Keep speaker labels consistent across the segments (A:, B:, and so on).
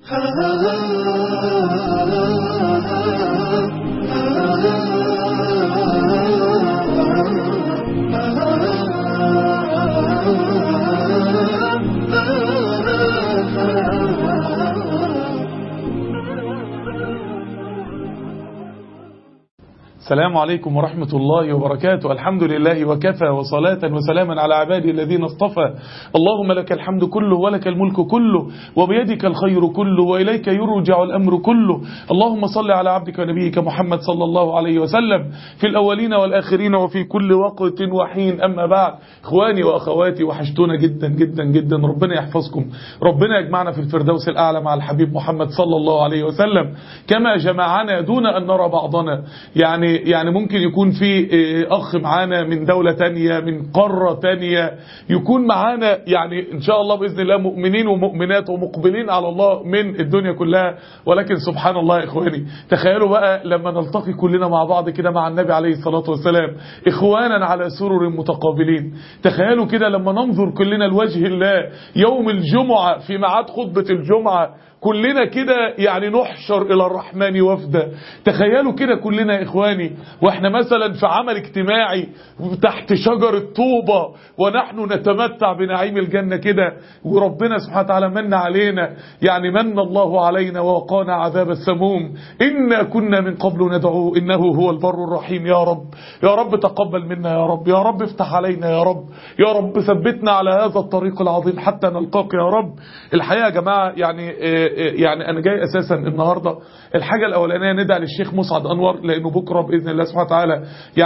A: السلام عليكم ورحمة الله وبركاته. الحمد لله وكفى، وصلاة وسلاما على عبادي الذين اصطفى. اللهم لك الحمد كله ولك الملك كله وبيدك الخير كله وإليك يرجع الأمر كله. اللهم صل على عبدك ونبيك محمد صلى الله عليه وسلم في الأولين والآخرين وفي كل وقت وحين. أما بعد، إخواني وأخواتي، وحشتونا جدا جدا جدا. ربنا يحفظكم، ربنا يجمعنا في الفردوس الأعلى مع الحبيب محمد صلى الله عليه وسلم كما جمعنا دون أن نرى بعضنا. يعني ممكن يكون في أخ معانا من دولة تانية، من قارة تانية، يكون معانا يعني إن شاء الله بإذن الله مؤمنين ومؤمنات ومقبلين على الله من الدنيا كلها. ولكن سبحان الله يا إخواني، تخيلوا بقى لما نلتقي كلنا مع بعض كده مع النبي عليه الصلاة والسلام إخوانا على سرر متقابلين. تخيلوا كده لما ننظر كلنا لوجه الله يوم الجمعة في ميعاد خطبة الجمعة، كلنا كده يعني نحشر إلى الرحمن وفدا. تخيلوا كده كلنا يا إخواني وإحنا مثلا في عمل اجتماعي تحت شجرة طوبة ونحن نتمتع بنعيم الجنة كده، وربنا سبحانه وتعالى من علينا، يعني من الله علينا ووقانا عذاب السموم. إنا كنا من قبل ندعوه إنه هو البر الرحيم. يا رب يا رب تقبل منا، يا رب يا رب افتح علينا، يا رب يا رب ثبتنا على هذا الطريق العظيم حتى نلقاك يا رب. الحقيقة يا جماعة يعني أنا جاي أساسا النهاردة الحاجة الأولانية ندعي للشيخ مسعد أنور، لأنه بكرة بإذن الله سبحانه وتعالى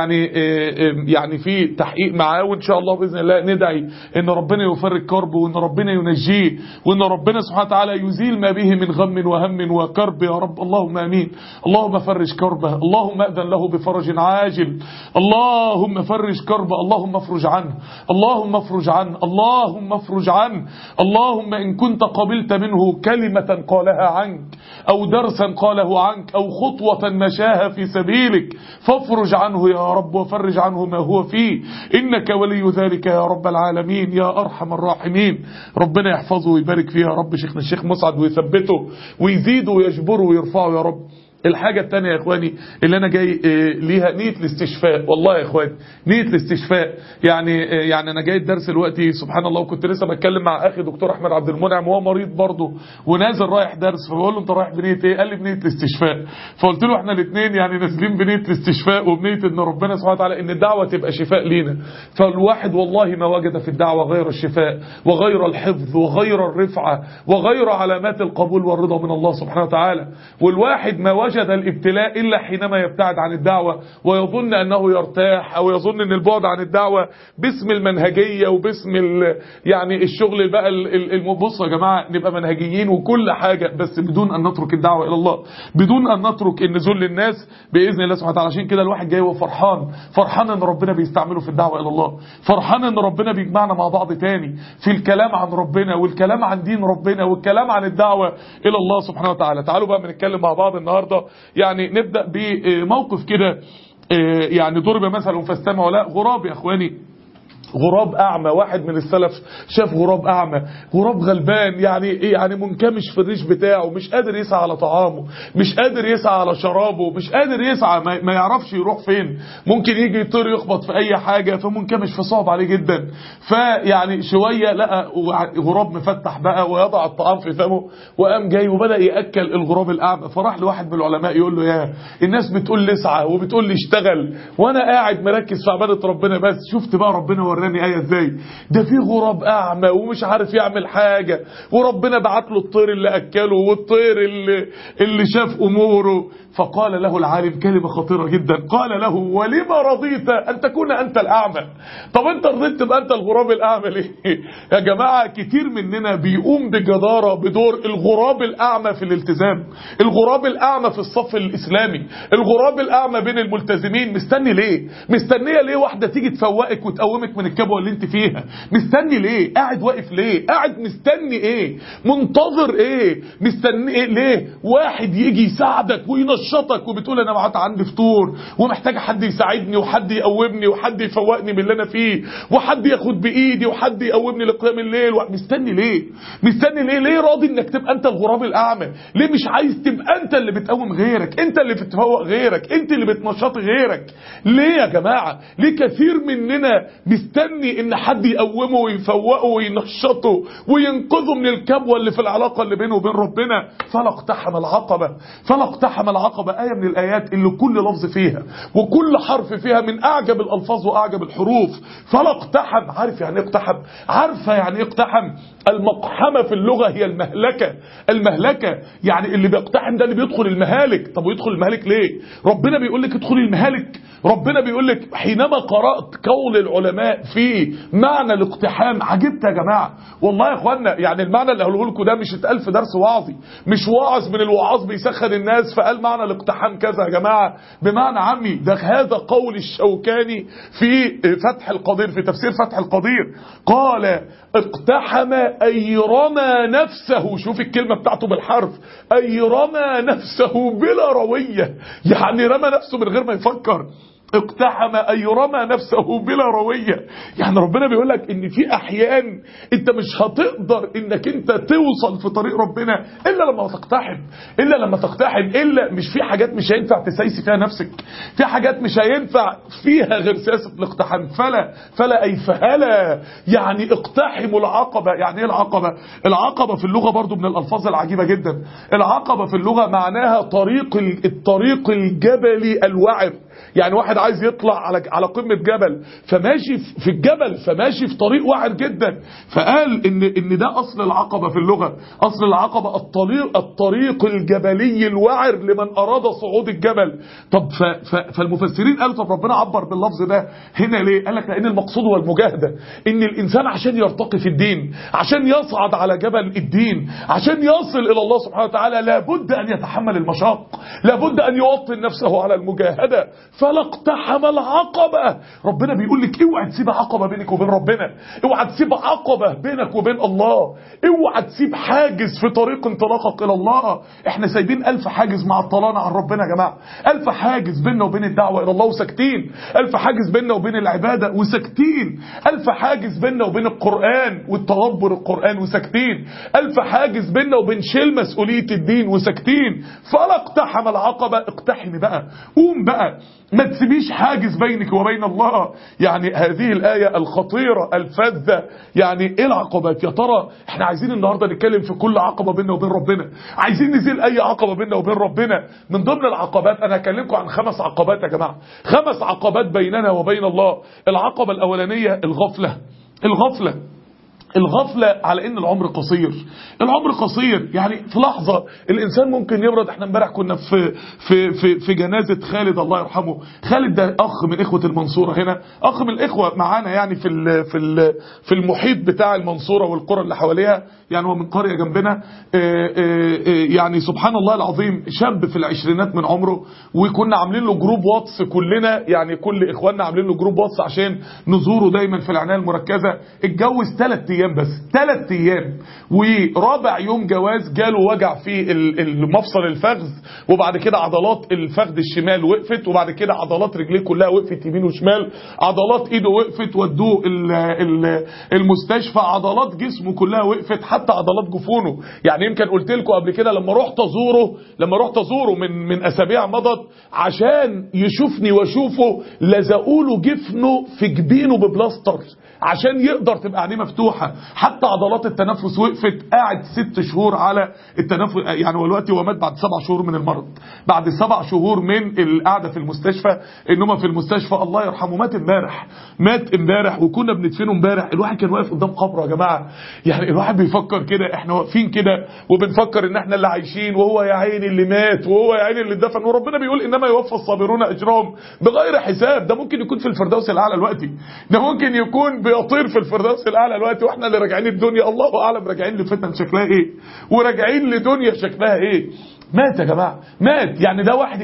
A: يعني في تحقيق معاه، وإن شاء الله بإذن الله ندعي إن ربنا يفرج كربه وإن ربنا ينجيه وإن ربنا سبحانه وتعالى يزيل ما به من غم وهم وكرب يا رب. اللهم آمين. اللهم فرج كربه، اللهم أذن له بفرج عاجل، اللهم فرج كربه، اللهم افرج عنه، اللهم افرج عنه، اللهم افرج عنه. اللهم إن كنت قبلت منه كلمة قالها عنك أو درسا قاله عنك أو خطوة مشاها في سبيلك فافرج عنه يا رب وفرج عنه ما هو فيه، إنك ولي ذلك يا رب العالمين يا أرحم الراحمين. ربنا يحفظه ويبارك فيه يا رب شيخنا الشيخ مسعد ويثبته ويزيده ويجبره ويرفعه يا رب. الحاجة التانية يا إخواني اللي أنا جاي ليها نية الاستشفاء. والله يا إخواني نية الاستشفاء، يعني أنا جاي الدرس دلوقتي سبحان الله، وكنت لسه بتكلم مع أخي دكتور أحمد عبد المنعم وهو مريض برضه ونازل رايح درس، فبقول له أنت رايح بنية إيه؟ قال لي بنية الاستشفاء. فقلت له إحنا الاثنين يعني نازلين بنية الاستشفاء وبنية إن ربنا سبحانه وتعالى إن الدعوة تبقى شفاء لينا. فالواحد والله ما وجد في الدعوة غير الشفاء وغير الحفظ وغير الرفعة وغير علامات القبول والرضا من الله سبحانه وتعالى. والواحد ما وجد الابتلاء إلا حينما يبتعد عن الدعوة ويظن أنه يرتاح، أو يظن أن البعد عن الدعوة باسم المنهجية وباسم يعني الشغل بقى بصوا يا جماعة نبقى منهجيين وكل حاجة، بس بدون أن نترك الدعوة إلى الله، بدون أن نترك النزول للناس بإذن الله سبحانه وتعالى. عشان كده الواحد جاي وفرحان أن ربنا بيستعمله في الدعوة إلى الله، فرحان أن ربنا بيجمعنا مع بعض تاني في الكلام عن ربنا والكلام عن دين ربنا والكلام عن الدعوة إلى الله سبحانه وتعالى. تعالوا بقى بنتكلم مع بعض النهاردة، يعني نبدأ بموقف كده. يعني ضرب مثلا فاستمعوا له. غراب يا اخواني، غراب أعمى. واحد من السلف شاف غراب أعمى، غراب غلبان يعني منكمش في الريش بتاعه، مش قادر يسعى على طعامه، مش قادر يسعى على شرابه، مش قادر يسعى، ما يعرفش يروح فين، ممكن يجي يطير يخبط في أي حاجة، فمنكمش، فصعب عليه جدا. فيعني شوية لقى غراب مفتح بقى ويضع الطعام في فمه، وقام جاي وبدأ يأكل الغراب الأعمى. فراح لواحد من العلماء يقول له يا الناس بتقول لي اسعى وبتقول لي اشتغل وأنا قاعد مركز في عبادة ربنا بس، شفت بقى ربنا وراني آية ازاي؟ ده في غراب أعمى ومش عارف يعمل حاجة، وربنا بعت له الطير اللي أكله والطير اللي شاف أموره. فقال له العالم كلمة خطيرة جدا، قال له ولما رضيت أن تكون أنت الأعمى؟ طب أنت رضيت تبقى أنت الغراب الأعمى ليه؟ يا جماعة كتير مننا بيقوم بجدارة بدور الغراب الأعمى في الالتزام، الغراب الأعمى في الصف الإسلامي، الغراب الأعمى بين الملتزمين. مستني ليه؟ مستنية ليه واحدة تيجي تفوقك وتقومك من الكبوه اللي انت فيها. مستني ليه؟ قاعد واقف ليه؟ قاعد مستني ايه؟ منتظر ايه؟ مستني ايه ليه؟ واحد يجي يساعدك وينشطك وبتقول انا معاك عندي فطور ومحتاج حد يساعدني وحد يقومني وحد يفوقني من اللي انا فيه وحد ياخد بايدي وحد يقومني لقيام الليل. مستني ليه؟ مستني ليه؟ ليه راضي انك تبقى انت الغراب الاعمى؟ ليه مش عايز تبقى انت اللي بتقوم غيرك، انت اللي بتفوق غيرك، انت اللي بتنشط غيرك؟ ليه يا جماعه؟ ليه كثير مننا مستني ان حد يقومه ويفوقه وينشطه وينقذه من الكبوه اللي في العلاقه اللي بينه وبين ربنا؟ فلا اقتحم العقبه. فلا اقتحم العقبه ايه من الايات اللي كل لفظ فيها وكل حرف فيها من اعجب الالفاظ واعجب الحروف. فلا اقتحم. عارف يعني ايه اقتحم؟ عارفه يعني ايه اقتحم؟ المقحمه في اللغه هي المهلكه. المهلكه يعني اللي بيقتحم ده اللي بيدخل المهالك. طب ويدخل المهالك ليه؟ ربنا بيقول لك ادخل المهالك. ربنا بيقول لك حينما قرأت قول العلماء في معنى الاقتحام عجبت يا جماعه والله يا اخوانا. يعني المعنى اللي هقوله لكم ده مش اتقال في درس وعظي، مش واعظ من الوعاظ بيسخن الناس فقال معنى الاقتحام كذا يا جماعه بمعنى عامي. ده هذا قول الشوكاني في فتح القدير، في تفسير فتح القدير، قال اقتحم أي رمى نفسه. شوف الكلمة بتاعته بالحرف، أي رمى نفسه بلا روية، يعني رمى نفسه من غير ما يفكر. اقتحم أي رمى نفسه بلا روية. يعني ربنا بيقول لك ان في احيان انت مش هتقدر انك انت توصل في طريق ربنا الا لما تقتحم. الا لما تقتحم. الا مش في حاجات مش هينفع تسيسي فيها نفسك، في حاجات مش هينفع فيها غير سياسة الاقتحام. فلا اي فهلا، يعني اقتحموا العقبة. يعني ايه العقبة؟ العقبة في اللغة برضو من الالفاظ العجيبة جدا. العقبة في اللغة معناها الطريق الجبلي الوعر. يعني واحد عايز يطلع على قمة جبل فماشي في الجبل، فماشي في طريق وعر جدا. فقال ان ده اصل العقبة في اللغة. اصل العقبة الطريق الجبلي الوعر لمن اراد صعود الجبل. طب فالمفسرين قالوا طب ربنا عبر باللفظ ده هنا ليه؟ قال لك لان المقصود هو المجاهدة. ان الانسان عشان يرتقي في الدين، عشان يصعد على جبل الدين، عشان يصل الى الله سبحانه وتعالى، لابد ان يتحمل المشاق، لابد ان يوطن نفسه على المجاهدة. فلا اقتحم العقبة. ربنا بيقول لك اوعى تسيب عقبة بينك وبين ربنا، اوعى تسيب عقبة بينك وبين الله، اوعى تسيب حاجز في طريق انطلاقك الى الله. احنا سايبين 1000 حاجز معطلانا عن ربنا يا جماعة. 1000 حاجز بيننا وبين الدعوة الى الله وساكتين، 1000 حاجز بيننا وبين العبادة وساكتين، 1000 حاجز بيننا وبين القرآن والتدبر القرآن وساكتين، 1000 حاجز بيننا وبين شيل مسؤولية الدين وساكتين. فلا اقتحم العقبة. اقتحمي بقى، قوم بقى، ما تسيبيش حاجز بينك وبين الله. يعني هذه الآية الخطيرة الفذة. يعني ايه العقبات يا ترى؟ احنا عايزين النهاردة نتكلم في كل عقبة بيننا وبين ربنا، عايزين نزيل اي عقبة بيننا وبين ربنا. من ضمن العقبات انا هكلمكم عن 5 عقبات يا جماعة، 5 عقبات بيننا وبين الله. العقبة الاولانية الغفلة على ان العمر قصير. العمر قصير، يعني في لحظة الانسان ممكن يبرد. احنا امبارح كنا في جنازة خالد الله يرحمه. خالد ده اخ من اخوة المنصورة هنا، اخ من الاخوة معانا يعني في المحيط بتاع المنصورة والقرى اللي حواليها. يعني هو من قرية جنبنا. يعني سبحان الله العظيم، شاب في العشرينات من عمره، وكنا عاملين له جروب واتس كلنا، يعني كل اخواننا عاملين له جروب واتس عشان نزوره دايما في العناية المركزة. اتجوز 3 ايام بس، 3 ايام، ورابع يوم جواز جاله وجع في المفصل الفخذ، وبعد كده عضلات الفخذ الشمال وقفت، وبعد كده عضلات رجليه كلها وقفت يمين وشمال، عضلات ايده وقفت، ودوه المستشفى، عضلات جسمه كلها وقفت، حتى عضلات جفونه. يعني يمكن قلت لكم قبل كده لما رحت ازوره من اسابيع مضت عشان يشوفني واشوفه، لزقوا له جفنه في جبينه ببلاستر عشان يقدر تبقى عينيه مفتوحة. حتى عضلات التنفس وقفت. قاعد 6 شهور على التنفس. يعني دلوقتي هو مات بعد 7 شهور من المرض، بعد 7 شهور من القعدة في المستشفى. انما في المستشفى الله يرحمه مات امبارح وكنا بندفنه امبارح. الواحد كان واقف قدام قبره يا جماعة. يعني الواحد بيفكر كده، احنا واقفين كده وبنفكر ان احنا اللي عايشين، وهو يا عيني اللي مات، وهو يا عيني اللي اتدفن. وربنا بيقول انما يوفى الصابرون اجرهم بغير حساب. ده ممكن يكون في الفردوس الاعلى دلوقتي، ده ممكن يكون بيطير في الفردوس الاعلى دلوقتي، واحنا اللي راجعين الدنيا الله اعلم راجعين لفتن شكلها ايه، وراجعين لدنيا شكلها ايه. مات يا جماعة، مات. يعني ده واحد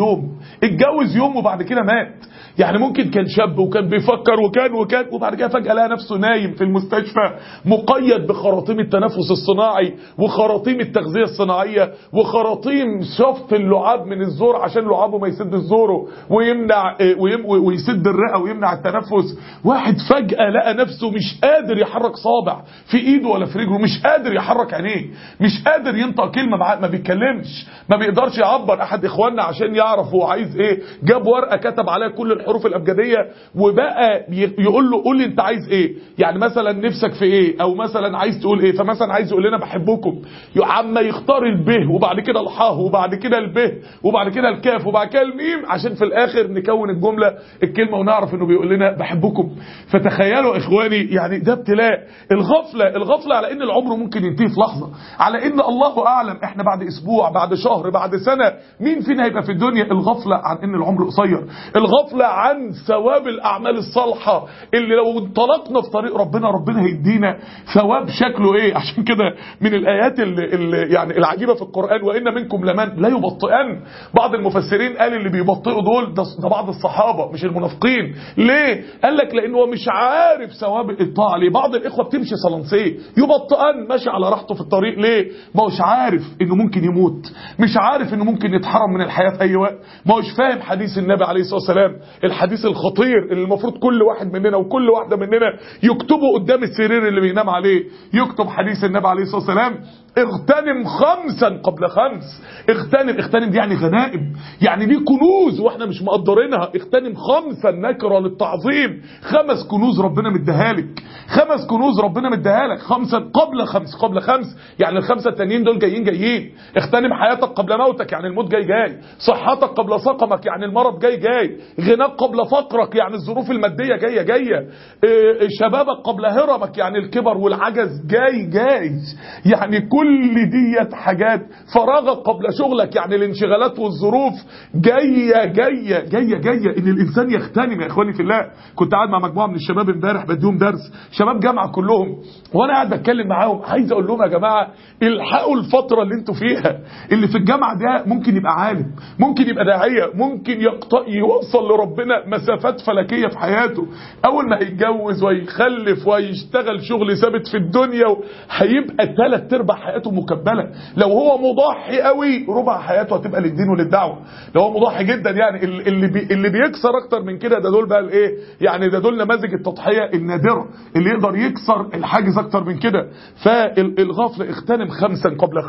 A: اتجوز يوم وبعد كده مات. يعني ممكن كان شاب وكان بيفكر وكان وبعد كده فجأة لقى نفسه نايم في المستشفى مقيد بخراطيم التنفس الصناعي وخراطيم التغذية الصناعية وخراطيم شفط اللعاب من الزور عشان لعابه ما يسد زوره ويمنع ويسد الرئة ويمنع التنفس. واحد فجأة لقى نفسه مش قادر يحرك صابع في ايده ولا في رجله، مش قادر يحرك عينيه، مش قادر ينطق كلمة معاه، ما بيتكلمش، ما بيقدرش يعبر. احد اخواننا عشان يعرف هو عايز ايه جاب ورقة كتب عليها كل الحروف الابجدية وبقى يقول له قول لي انت عايز ايه، يعني مثلا نفسك في ايه، او مثلا عايز تقول ايه. فمثلا عايز يقول لنا بحبكم، عما يختار الب وبعد كده الحاء وبعد كده الب وبعد كده الكاف وبعد كده الميم عشان في الاخر نكون الجملة الكلمة ونعرف انه بيقول لنا بحبكم. فتخيلوا اخواني يعني ده ابتلاء. الغفلة على ان العمر ممكن ينتهي في لحظة، على ان الله اعلم احنا بعد اسبوع بعد شهر بعد سنة مين فينا هيبقى في الدنيا. الغفلة عن ان العمر قصير، الغفلة عن ثواب الاعمال الصالحة اللي لو انطلقنا في طريق ربنا هيدينا ثواب شكله ايه. عشان كده من الايات اللي يعني العجيبة في القرآن وان منكم لمن لا يبطئن. بعض المفسرين قال اللي بيبطئوا دول ده بعض الصحابة مش المنافقين. ليه؟ قال لك لانه هو مش عارف ثواب الطاعة. ليه؟ بعض الاخوة بتمشي صلنسيه يبطئن ماشي على راحته في الطريق. ليه؟ ما هوش عارف انه ممكن يموت، مش عارف انه ممكن يتحرم من الحياة في اي وقت، ما هوش فاهم حديث النبي عليه الصلاة والسلام، الحديث الخطير اللي المفروض كل واحد مننا وكل واحدة مننا يكتبه قدام السرير اللي بينام عليه. يكتب حديث النبي عليه الصلاة والسلام اغتنم 5 قبل 5. اغتنم دي يعني غنائم، يعني دي كنوز واحنا مش مقدرينها. اغتنم 5 نكرة للتعظيم، 5 كنوز ربنا مديها لك، 5 كنوز ربنا مديها لك. 5 قبل 5 يعني ال5 التانيين دول جايين. اغتنم حياتك قبل موتك يعني الموت جاي. صحتك قبل سقمك يعني المرض جاي. غناك قبل فقرك يعني الظروف المادية جاية. شبابك قبل هرمك يعني الكبر والعجز جاي. يعني كل ديت حاجات. فراغك قبل شغلك يعني الانشغالات والظروف جاية. ان الانسان يغتنم. يا اخواني في الله كنت قاعد مع مجموعة من الشباب امبارح بديهم درس، شباب جامعة كلهم، وانا قاعد بتكلم معاهم عايز اقول لهم يا جماعة الحقوا الفترة اللي انتوا فيها. اللي في الجامعة ده ممكن يبقى عالم، ممكن يبقى داعية، ممكن يوصل لربنا مسافات فلكية في حياته. اول ما هيتجوز ويخلف ويشتغل شغل ثابت في الدنيا هيبقى 3/4 حياته مكبلة. لو هو مضحي قوي ربع حياته هتبقى للدين وللدعوة. لو هو مضحي جدا يعني اللي بيكسر اكتر من كده ده دول بقى الايه يعني ده دول نماذج التضحية النادرة اللي يقدر يكسر الحاجز اكتر من كده. فالغفلة اغتنم 5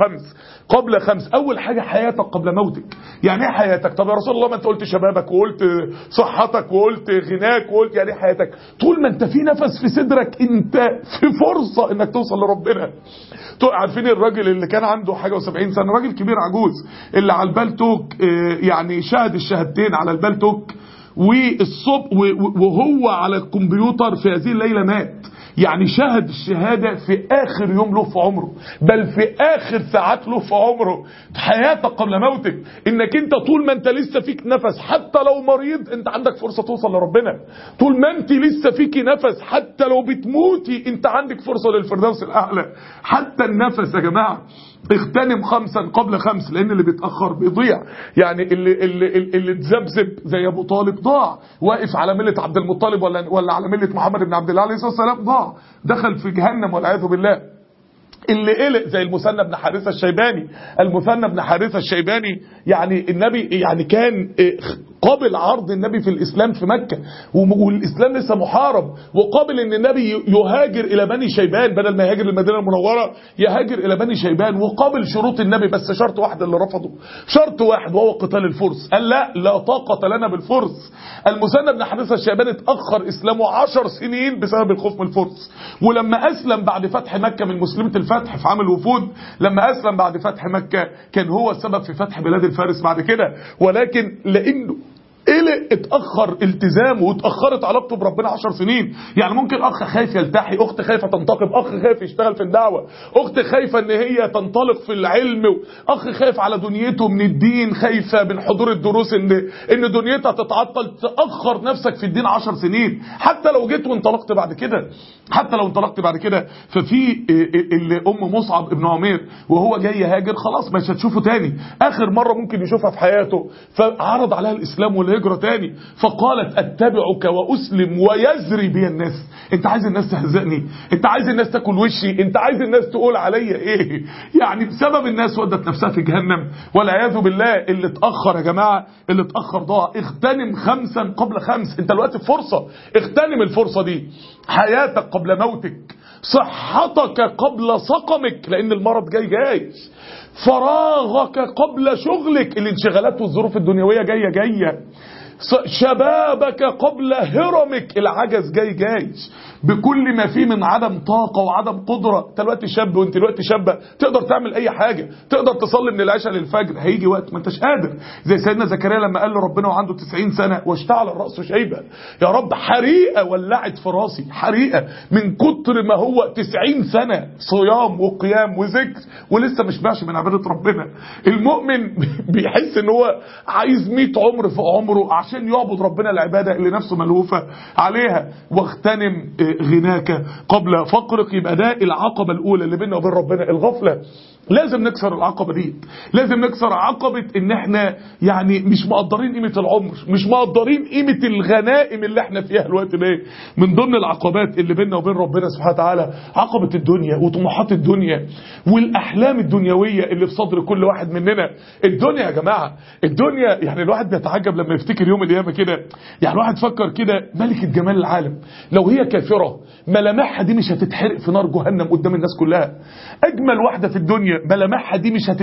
A: قبل 5. اول حاجة حياتك قبل موتك. يعني ايه حياتك؟ طب يا رسول الله ما انت قلت شبابك وقلت صحتك وقلت غناك وقلت يعني حياتك. طول ما انت في نفس في صدرك انت في فرصة انك توصل لربنا. عارفين الراجل اللي كان عنده حاجة و70 سنة، راجل كبير عجوز اللي على البالتوك يعني شاهد الشهادتين على البالتوك وهو على الكمبيوتر في هذه الليلة مات. يعني شهد الشهادة في آخر يوم له في عمره، بل في آخر ساعات له في عمره. حياتك قبل موتك انك انت طول ما انت لسه فيك نفس حتى لو مريض انت عندك فرصة توصل لربنا. طول ما انت لسه فيك نفس حتى لو بتموتي انت عندك فرصة للفردوس الأعلى. حتى النفس يا جماعة اغتنم 5 قبل 5 لان اللي بيتأخر بيضيع. يعني اللي اتذبذب زي ابو طالب ضاع، واقف على ملة عبد المطلب ولا على ملة محمد بن عبد الله عليه الصلاة والسلام ضاع، دخل في جهنم والعياذ بالله. اللي قلق زي المثنى بن حارثة الشيباني يعني النبي يعني كان قابل عرض النبي في الإسلام في مكة والإسلام لسه محارب، وقابل ان النبي يهاجر إلى بني شيبان بدل ما يهاجر للمدينة المنورة يهاجر إلى بني شيبان، وقابل شروط النبي بس شرط واحد اللي رفضه، شرط واحد وهو قتال الفرس. قال لا طاقة لنا بالفرس. المثنى بن حارثة الشيباني اتأخر إسلامه 10 سنين بسبب الخوف من الفرس، ولما أسلم بعد فتح مكة من مسلمة الفتح في عام الوفود، لما أسلم بعد فتح مكة كان هو السبب في فتح بلاد الفارس بعد كده. ولكن لأنه ايه اتأخر التزامه واتأخرت علاقته بربنا 10 سنين. يعني ممكن اخ خايف يلتحي، اخت خايفة تنتقب، اخ خايف يشتغل في الدعوة، اخت خايفة ان هي تنطلق في العلم، اخ خايف على دنيته من الدين، خايفة من حضور الدروس ان دنيتها تتعطل. تأخر نفسك في الدين 10 سنين حتى لو جيت وانطلقت بعد كده، حتى لو انطلقت بعد كده. ففي اللي ام مصعب ابن عمير وهو جاي يهاجر خلاص مش هتشوفه تاني، اخر مرة ممكن يشوفها في حياته، فعرض عليها الاسلام والهجرة تاني، فقالت اتبعك واسلم ويزري بي الناس. انت عايز الناس تهزقني؟ انت عايز الناس تاكل وشي؟ انت عايز الناس تقول عليا ايه؟ يعني بسبب الناس ودت نفسها في جهنم والعياذ بالله. اللي اتأخر يا جماعة، اللي اتأخر ضاع. اغتنم 5 قبل 5. انت دلوقتي في فرصة، اغتنم الفرصة دي. حياتك قبل موتك، صحتك قبل سقمك لان المرض جاي، فراغك قبل شغلك، الانشغالات والظروف الدنيوية جاية، شبابك قبل هرمك، العجز جاي بكل ما فيه من عدم طاقة وعدم قدرة. انت دلوقتي شاب وانت دلوقتي شابة تقدر تعمل اي حاجة، تقدر تصلي من العشاء للفجر، هيجي وقت ما انتش قادر. زي سيدنا زكريا لما قال لربنا وعنده 90 سنة واشتعل الرأس شيبة، يا رب حريقة ولعت في راسي، حريقة من كتر ما هو 90 سنة صيام وقيام وذكر ولسه مش باش من عبادة ربنا. المؤمن بيحس ان هو عايز 100 عمر في عمره عشان يعبد ربنا العبادة اللي نفسه ملهوفة عليها. واغتنم غناك قبل فقرك. يبقى ده العقبة الأولى اللي بيننا وبين ربنا، الغفلة. لازم نكسر العقبة دي، لازم نكسر عقبة ان احنا يعني مش مقدرين قيمة العمر، مش مقدرين قيمة الغنائم اللي احنا فيها الوقت ده. من ضمن العقبات اللي بيننا وبين ربنا سبحانه وتعالى عقبة الدنيا وطموحات الدنيا والأحلام الدنيوية اللي في صدر كل واحد مننا. الدنيا يا جماعة، الدنيا يعني الواحد بيتعجب لما يفتكر يوم القيامة كده. يعني الواحد فكر كده، ملكة جمال العالم لو هي كافرة ملامحها دي مش هتتحرق في نار جهنم قدام الناس كلها. أجمل واحدة في الدنيا ملامحها دي مش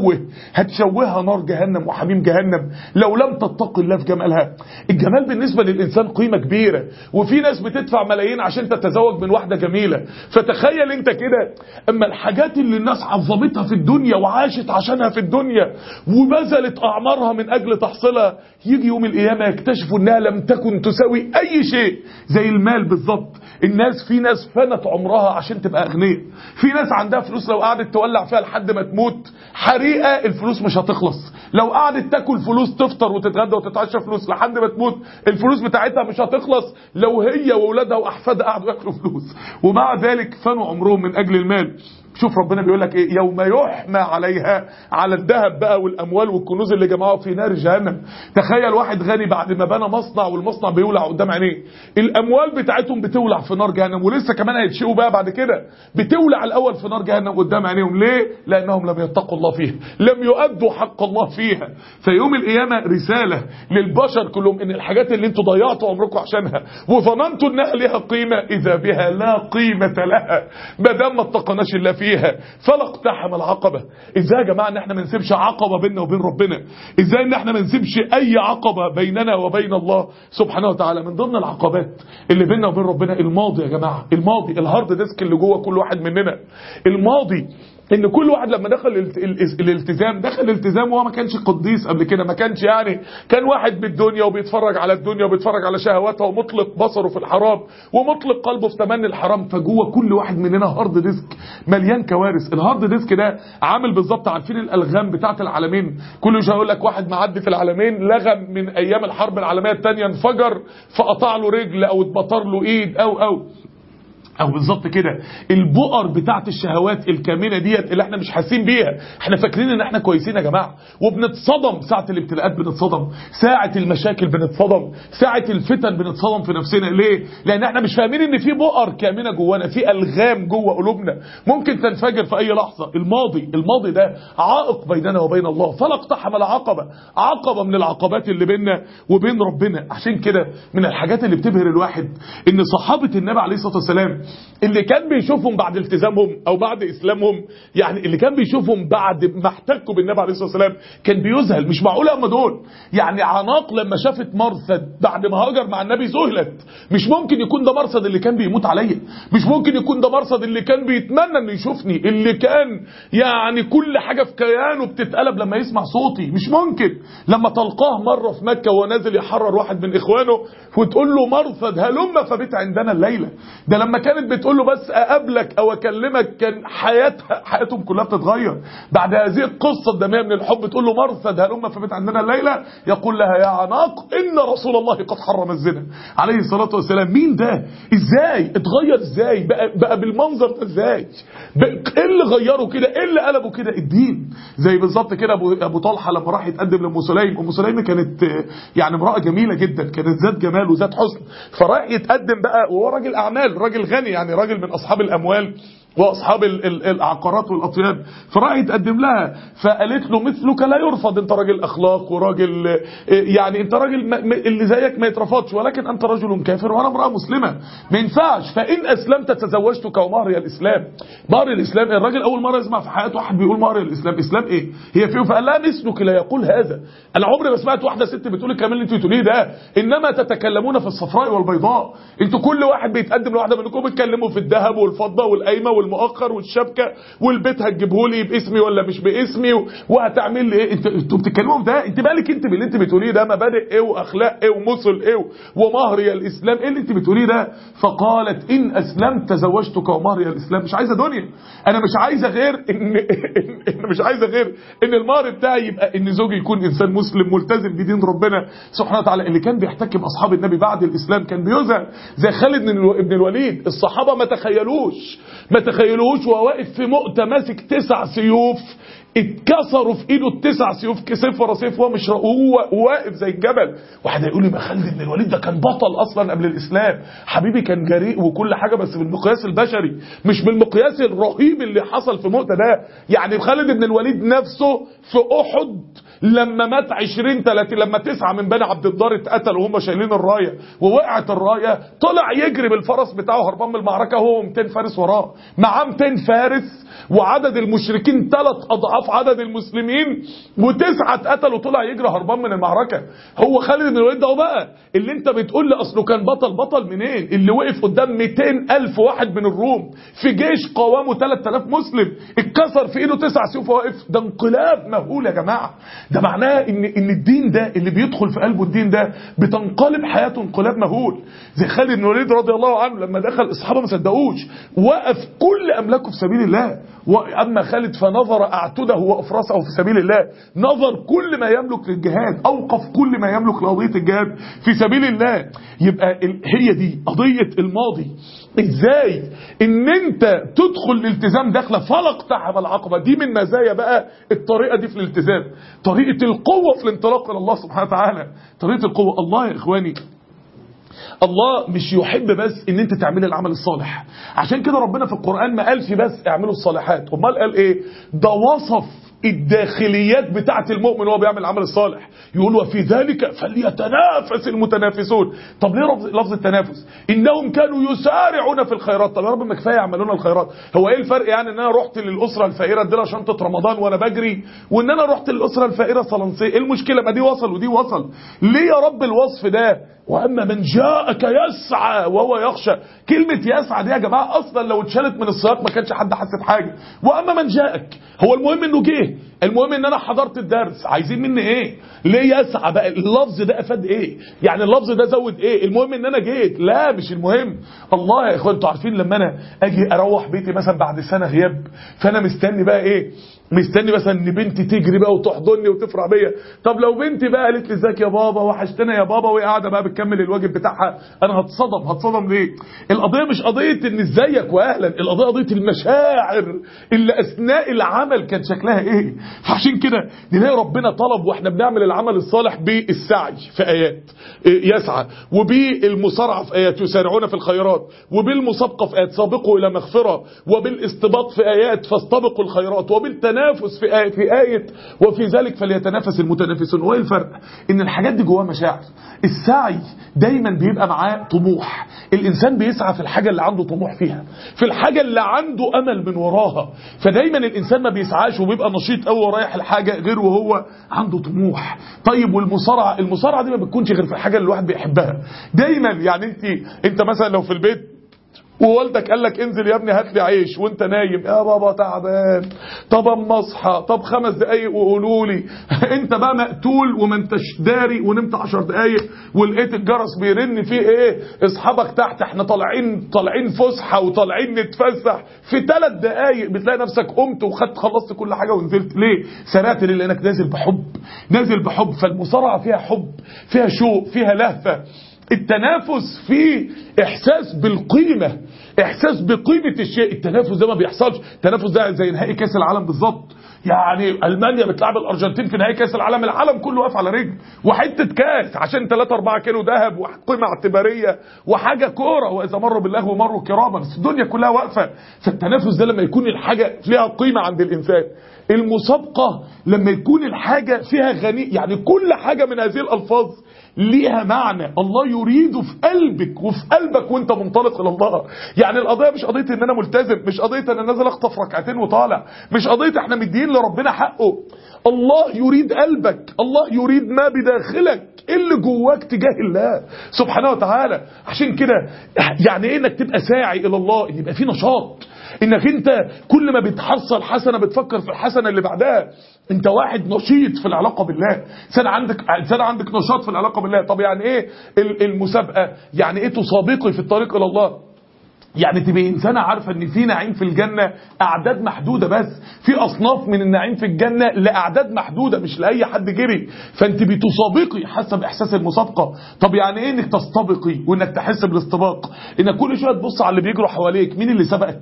A: هتشوهها نار جهنم وحميم جهنم لو لم تتقي الله في جمالها. الجمال بالنسبة للإنسان قيمة كبيرة، وفي ناس بتدفع ملايين عشان تتزوج من واحدة جميلة. فتخيل انت كده، اما الحاجات اللي الناس عظمتها في الدنيا وعاشت عشانها في الدنيا وبذلت أعمارها من أجل تحصيلها، يجي يوم القيامة يكتشفوا انها لم تكن تساوي أي شيء. زي المال بالظبط، في ناس فنت عمرها عشان تبقى أغنياء، في ناس عندها فلوس لو قعدت تولع فيها لحد ما تموت حريقة الفلوس مش هتخلص، لو قعدت تاكل فلوس تفطر وتتغدى وتتعشى فلوس لحد ما تموت الفلوس بتاعتها مش هتخلص، لو هي وأولادها وأحفادها قعدوا ياكلوا فلوس، ومع ذلك فنوا عمرهم من أجل المال. شوف ربنا بيقول لك ايه، يوم يحمى عليها، على الذهب بقى والاموال والكنوز اللي جمعوها في نار جهنم. تخيل واحد غني بعد ما بنى مصنع والمصنع بيولع قدام عينيه، الاموال بتاعتهم بتولع في نار جهنم، ولسه كمان هيتشقوا بقى بعد كده، بتولع الاول في نار جهنم قدام عينيهم. ليه؟ لانهم لم يتقوا الله فيها، لم يؤدوا حق الله فيها. فيوم القيامه رساله للبشر كلهم ان الحاجات اللي انتوا ضيعتوا عمركم عشانها وظننتوا انها لها قيمه، اذا بها لا قيمه لها ما دام ما اتقناش الله فيها. فلا اقتحم العقبة. ازاي يا جماعة ان احنا ما نسيبش عقبة بيننا وبين ربنا؟ ازاي ان احنا ما نسيبش اي عقبة بيننا وبين الله سبحانه وتعالى؟ من ضمن العقبات اللي بيننا وبين ربنا الماضي يا جماعة، الماضي، الهارد ديسك اللي جوه كل واحد مننا. الماضي ان كل واحد لما دخل الالتزام دخل الالتزام وهو ما كانش قديس قبل كده، ما كانش يعني كان واحد بالدنيا وبيتفرج على الدنيا وبيتفرج على شهواتها ومطلق بصره في الحرام ومطلق قلبه في تمني الحرام. فجوه كل واحد مننا هارد ديسك مليان كوارث. الهارد ديسك ده عامل بالظبط، عارفين الالغام بتاعه العالمين؟ كل شويه يقول لك واحد معدي في العالمين لغم من ايام الحرب العالميه الثانيه انفجر فقطع له رجل او اتبطر له ايد او بالظبط كده البؤر بتاعت الشهوات الكامنه ديت اللي احنا مش حاسين بيها. احنا فاكرين ان احنا كويسين يا جماعه، وبنتصدم ساعه الابتلاءات، بنتصدم ساعه المشاكل، بنتصدم ساعه الفتن، بنتصدم في نفسنا. ليه؟ لان احنا مش فاهمين ان في بؤر كامنه جوانا، في الغام جوه قلوبنا ممكن تنفجر في اي لحظه. الماضي ده عائق بيننا وبين الله. فلا اقتحم العقبه، عقبه من العقبات اللي بيننا وبين ربنا. عشان كده من الحاجات اللي بتبهر الواحد ان صحابه النبي عليه الصلاه والسلام اللي كان بيشوفهم بعد التزامهم او بعد اسلامهم، يعني اللي كان بيشوفهم بعد ما احتكوا بالنبي عليه الصلاه والسلام كان بيذهل. مش معقول هم دول. يعني عناق لما شافت مرثد بعد ما هاجر مع النبي ذهلت. مش ممكن يكون ده مرصد اللي كان بيموت عليا، مش ممكن يكون ده مرصد اللي كان بيتمنى انه يشوفني، اللي كان يعني كل حاجه في كيانه بتتقلب لما يسمع صوتي. مش ممكن لما تلقاه مره في مكه وهو نازل يحرر واحد من اخوانه وتقول له مرصد هلم فبت عندنا الليله. ده لما كانت بتقول له بس اقابلك او اكلمك كان حياتهم كلها بتتغير. بعد هذه القصه الدميه من الحب تقول له مرصد هلم فبت عندنا الليله، يقول لها يا عناق ان رسول الله قد حرم الزنا عليه الصلاه والسلام. مين ده؟ ازاي اتغير؟ ازاي بقى بالمنظر ده؟ ازاي ايه اللي غيره كده؟ ايه اللي قلبه كده؟ الدين. زي بالظبط كده ابو طلحه لما راح يتقدم لام سليم. ام سليم كانت يعني امراه جميله جدا، كانت ذات جمال وذات حسن. فراح يتقدم بقى وهو راجل اعمال، راجل غني، يعني راجل من اصحاب الاموال واصحاب العقارات والاطياب. فراح يتقدم لها فقالت له مثلك لا يرفض، انت راجل اخلاق وراجل يعني انت راجل اللي زيك ما يترفضش، ولكن انت رجل كافر وانا امراه مسلمه ما ينفعش. فان اسلمت تزوجتك ومهر الاسلام. مهر الاسلام الراجل اول مره يسمع في حياته واحد بيقول مهر الاسلام. اسلام ايه هي فيه؟ فقال لها مثلك لا يقول هذا. انا عمري ما سمعت واحده ست بتقول الكلام اللي انتوا بتقوليه ده. انما تتكلمون في الصفراء والبيضاء. انتوا كل واحد بيتقدم لواحده منكم بتكلموا في الذهب والفضه والقايمه والمؤخر والشبكه والبيت هتجيبه لي باسمي ولا مش باسمي وهتعمل لي ايه. انتوا بتتكلموا في ده. انت مالك انت باللي انت بتقوليه ده؟ مبادئ ايه واخلاق ايه ومثل ايه ومهر يا الاسلام؟ ايه اللي انت بتقوليه ده؟ فقالت ان اسلمت تزوجتك ومهر يا الاسلام. مش عايزه دنيا، انا مش عايزه غير مش عايزه غير ان المهر بتاعي يبقى ان زوجي يكون انسان مسلم ملتزم بدين ربنا سبحانه وتعالى. اللي كان بيحتك باصحاب النبي بعد الاسلام كان بيذهل، زي خالد بن الوليد. الصحابه ما تخيلوش وهو واقف في مؤتة ماسك 9 سيوف اتكسروا في ايده ال9 سيوف سيف ورا سيف، هو واقف زي الجبل. واحد هيقول لي ما خالد بن الوليد ده كان بطل اصلا قبل الاسلام. حبيبي كان جريء وكل حاجه بس بالمقياس البشري مش بالمقياس الرهيب اللي حصل في مؤتة ده. يعني خالد بن الوليد نفسه في احد لما مات 20-30 لما 9 من بني عبد الدار اتقتلوا وهم شايلين الرايه ووقعت الرايه، طلع يجري بالفرس بتاعه هربان من المعركه هو 200 فارس وراه. معاه 200 فارس وعدد المشركين 3 اضعاف عدد المسلمين و9 اتقتلوا، طلع يجري هربان من المعركه. هو خالد بن الوليد ده بقى اللي انت بتقول لي اصله كان بطل منين؟ اللي وقف قدام 200,000 واحد من الروم في جيش قوامه 3000 مسلم اتكسر في ايده 9 سيوف واقف. ده انقلاب مهول يا جماعه. ده معناه ان الدين ده اللي بيدخل في قلبه الدين ده بتنقلب حياته انقلاب مهول. زي خالد بن الوليد رضي الله عنه لما دخل الصحابه ما صدقوش، وقف كل املاكه في سبيل الله. واما خالد فنظر اعتده وافراسه في سبيل الله، نظر كل ما يملك للجهاد، اوقف كل ما يملك لقضيه الجهاد في سبيل الله. يبقى هي دي قضيه الماضي. ازاي ان انت تدخل الالتزام داخله فلقتحم العقبه. دي من مزايا بقى الطريقه دي في الالتزام، طريقه القوه في الانطلاق الى الله سبحانه وتعالى. طريقه القوه. الله يا اخواني، الله مش يحب بس ان انت تعمل العمل الصالح. عشان كده ربنا في القرآن ما قالش بس اعملوا الصالحات، امال قال ايه؟ ده وصف الداخليات بتاعه المؤمن وهو بيعمل العمل الصالح. يقول وفي ذلك فليتنافس المتنافسون. طب ليه لفظ التنافس؟ انهم كانوا يسارعون في الخيرات. طب يا رب ما كفايه يعملون الخيرات. هو ايه الفرق يعني ان انا رحت للاسره الفقيره اديلها شنطه رمضان وانا بجري، وان انا رحت للاسره الفقيره صلنسيه؟ ايه المشكله؟ ما دي وصل ودي وصل. ليه يا رب الوصف ده؟ واما من جاءك يسعى وهو يخشى. كلمه يسعى دي يا جماعه اصلا لو اتشالت من السياق ما كانش حد حس بحاجه. واما من جاءك، هو المهم انه جه، المهم ان انا حضرت الدرس. عايزين مني ايه؟ ليه يسعى بقى؟ اللفظ ده افاد ايه؟ يعني اللفظ ده زود ايه؟ المهم ان انا جيت؟ لا مش المهم. الله يا اخوان، انتوا عارفين لما انا اجي اروح بيتي مثلا بعد سنه غياب، فانا مستني بقى ايه؟ مستني مثلا ان بنتي تجري بقى وتحضني وتفرح بيا. طب لو بنتي بقى قالت لي ازيك يا بابا وحشتنا يا بابا وهي قاعده بقى بتكمل الواجب بتاعها، انا هتصدم ليه؟ القضيه مش قضيه ان ازيك واهلا، القضيه قضيه المشاعر اللي اثناء العمل كان شكلها ايه. فعشان كده نلاقي ربنا طلب واحنا بنعمل العمل الصالح بالسعي في ايات يسعى، وبالمصارعه في ايات يسارعون في الخيرات، وبالمسابقه في ايات سابقوا الى مغفره، وبالاستباق في ايات فاستبقوا الخيرات، وبالتنافس التنافس في آية وفي ذلك فليتنافس المتنافسون. وايه الفرق؟ ان الحاجات دي جواها مشاعر. السعي دايما بيبقى معاه طموح، الانسان بيسعى في الحاجة اللي عنده طموح فيها، في الحاجة اللي عنده امل من وراها. فدايما الانسان ما بيسعاش وبيبقى نشيط قوي ورايح الحاجة غير وهو عنده طموح. طيب المصارعة دي ما بتكونش غير في الحاجة اللي الواحد بيحبها دايما. يعني انت مثلا لو في البيت ووالدك قال لك انزل يا ابني هات لي عيش وانت نايم، يا بابا تعبان، طب اما اصحى، طب 5 دقايق وقولوا لي. انت بقى مقتول وما انتش داري ونمت 10 دقايق ولقيت الجرس بيرن فيه ايه؟ اصحابك تحت، احنا طالعين فسحه وطالعين نتفسح. في 3 دقايق بتلاقي نفسك قمت خلصت كل حاجه ونزلت. ليه؟ سرعت لانك نازل بحب. فالمصارعه فيها حب، فيها شوق، فيها لهفه. التنافس فيه احساس بالقيمة، احساس بقيمة الشيء. التنافس ده ما بيحصلش، التنافس ده زي نهائي كاس العالم بالظبط. يعني المانيا بتلعب الارجنتين في نهائي كاس العالم كله واقف على رجل، وحته كاس عشان 3-4 كيلو ذهب وقيمه اعتباريه وحاجه كوره، واذا مروا باللغو مروا كراما، بس الدنيا كلها واقفه. فالتنافس ده لما يكون الحاجه ليها قيمه عند الانسان. المسابقه لما يكون الحاجه فيها غني، يعني كل حاجه من هذه الالفاظ ليها معنى الله يريده في قلبك وفي قلبك وانت منطلق الى الله. يعني القضيه مش قضيه ان انا ملتزم، مش قضيه ان انا نازل اخطف ركعتين وطالع، مش قضيه احنا مدين لربنا حقه. الله يريد قلبك، الله يريد ما بداخلك، اللي جواك تجاه الله سبحانه وتعالى. عشان كده يعني ايه انك تبقى ساعي الى الله؟ ان يبقى في نشاط، انك انت كل ما بتحصل حسنه بتفكر في الحسنه اللي بعدها. انت واحد نشيط في العلاقه بالله، انسان عندك نشاط في العلاقه بالله. طب يعني ايه المسابقه؟ يعني ايه تسابقي في الطريق الى الله؟ يعني تبقى إنسانة عارفة ان في نعيم في الجنة اعداد محدودة، بس في اصناف من النعيم في الجنة لاعداد محدودة مش لاي حد جري. فانت بتسابقي حسب احساس المسابقة. طب يعني ايه انك تستبقي وانك تحس بالاستباق؟ انك كل شوية تبص على اللي بيجروا حواليك، مين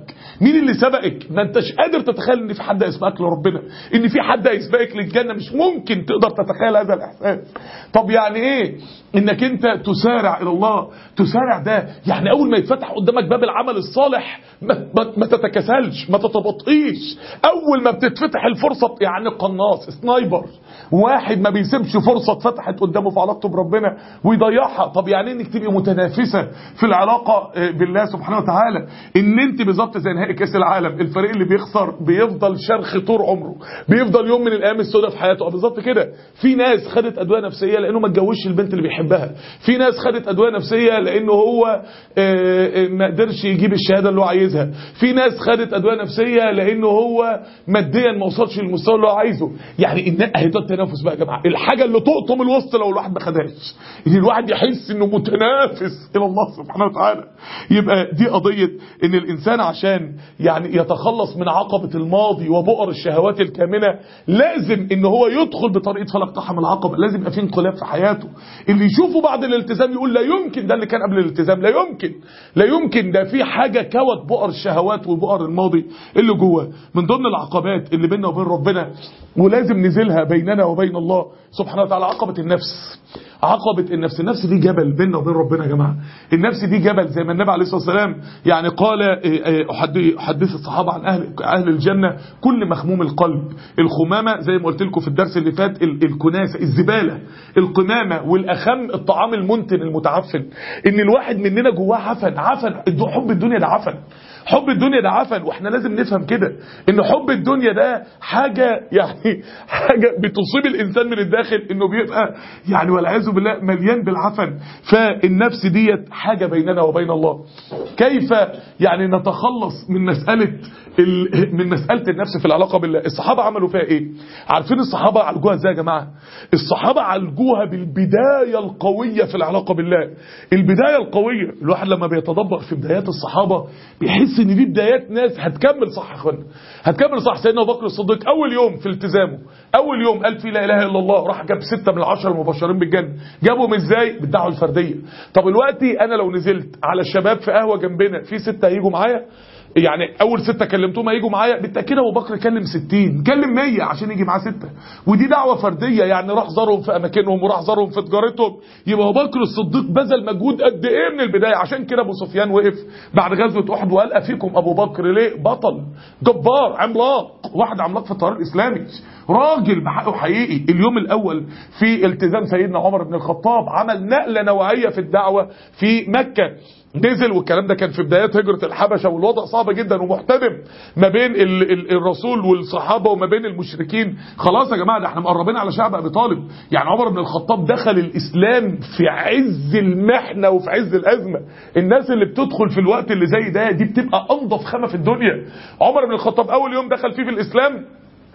A: اللي سبقك؟ ما انتش قادر تتخيل ان في حد يسبقك لربنا، ان في حد يسبقك للجنة، مش ممكن تقدر تتخيل هذا الاحساس. طب يعني ايه انك انت تسارع الى الله؟ تسارع ده يعني اول ما يتفتح قدامك باب العمل الصالح ما تتكسلش، ما تتبطئيش. اول ما بتتفتح الفرصة، يعني قناص سنايبر واحد ما بيسيبش فرصة اتفتحت قدامه في علاقته بربنا ويضيعها. طب يعني انك تبقي متنافسة في العلاقة بالله سبحانه وتعالى، ان انت بالظبط زي نهائي كاس العالم، الفريق اللي بيخسر بيفضل شرخ طول عمره، بيفضل يوم من الايام السوداء في حياته. بالظبط كده. في ناس خدت ادوية نفسية لانه ما اتجوزش البنت اللي بيحبها، في ناس خدت ادوية نفسية لانه هو ما قدرش يجيب الشهادة اللي هو عايزها، في ناس خدت ادوية نفسية لانه هو ماديا ما وصلش للمستوى اللي هو عايزه. يعني ده التنافس بقى يا جماعه، الحاجه اللي تقطم الوسط لو الواحد ما خدهاش، ان الواحد يحس انه متنافس الى الله سبحانه وتعالى. يبقى دي قضيه ان الانسان عشان يعني يتخلص من عقبه الماضي وبؤر الشهوات الكامنه، لازم ان هو يدخل بطريقه فلقتحم العقبه. لازم يبقى في انقلاب في حياته. اللي يشوفه بعد الالتزام يقول لا يمكن ده اللي كان قبل الالتزام، لا يمكن ده في حاجه كوت بؤر الشهوات وبؤر الماضي اللي جوه. من ضمن العقبات اللي بيننا وبين ربنا ولازم نزلها بيننا وبين الله سبحانه وتعالى عقبة النفس. النفس دي جبل بيننا وبين ربنا يا جماعة. النفس دي جبل، زي ما النبي عليه الصلاة والسلام يعني قال أحدث الصحابة عن أهل الجنة كل مخموم القلب. الخمامة زي ما قلت لكم في الدرس اللي فات، الكناسة، الزبالة، القمامة، والأخم الطعام المنتن المتعفن. إن الواحد مننا جواه عفن. حب الدنيا ده عفن، حب الدنيا ده عفن. واحنا لازم نفهم كده ان حب الدنيا ده حاجة بتصيب الانسان من الداخل، انه بيبقى يعني والعياذ بالله مليان بالعفن. فالنفس ديت حاجة بيننا وبين الله. كيف يعني نتخلص من مسألة النفس في العلاقة بالله؟ الصحابة عملوا فيها ايه؟ عارفين الصحابة عالجوها ازاي يا جماعة؟ الصحابة عالجوها بالبداية القوية في العلاقة بالله. البداية القوية، الواحد لما بيتدبر في بدايات الصحابة بيحس ان دي بدايات ناس هتكمل صح يا اخوانا، هتكمل صح. سيدنا ابو بكر الصديق اول يوم في التزامه، اول يوم قال فيه لا اله الا الله، راح جاب 6 من 10 المبشرين بالجنه. جابهم ازاي؟ بالدعوه الفرديه. طب دلوقتي انا لو نزلت على الشباب في قهوه جنبنا، في 6 هيجوا معايا؟ يعني اول 6 كلمتهم هيجوا معايا، بالتاكيد ابو بكر كلم 60، كلم 100 عشان يجي معاه 6. ودي دعوه فرديه، يعني راح زارهم في اماكنهم وراح زارهم في تجارتهم. يبقى ابو بكر الصديق بذل مجهود قد ايه من البدايه. عشان كده ابو سفيان وقف بعد غزوه احد وقال افيكم ابو بكر. ليه؟ بطل جبار عملاق، واحد عملاق في التيار الاسلامي، راجل بحقه حقيقي. اليوم الاول في التزام سيدنا عمر بن الخطاب عمل نقله نوعيه في الدعوه في مكه، نزل، والكلام ده كان في بدايات هجرة الحبشة، والوضع صعب جدا ومحتدم ما بين الرسول والصحابة وما بين المشركين. خلاص يا جماعة، ده احنا مقربين على شعب ابي طالب. يعني عمر بن الخطاب دخل الاسلام في عز المحنة وفي عز الازمة. الناس اللي بتدخل في الوقت اللي زي ده دي بتبقى انظف خامة في الدنيا. عمر بن الخطاب اول يوم دخل فيه في الاسلام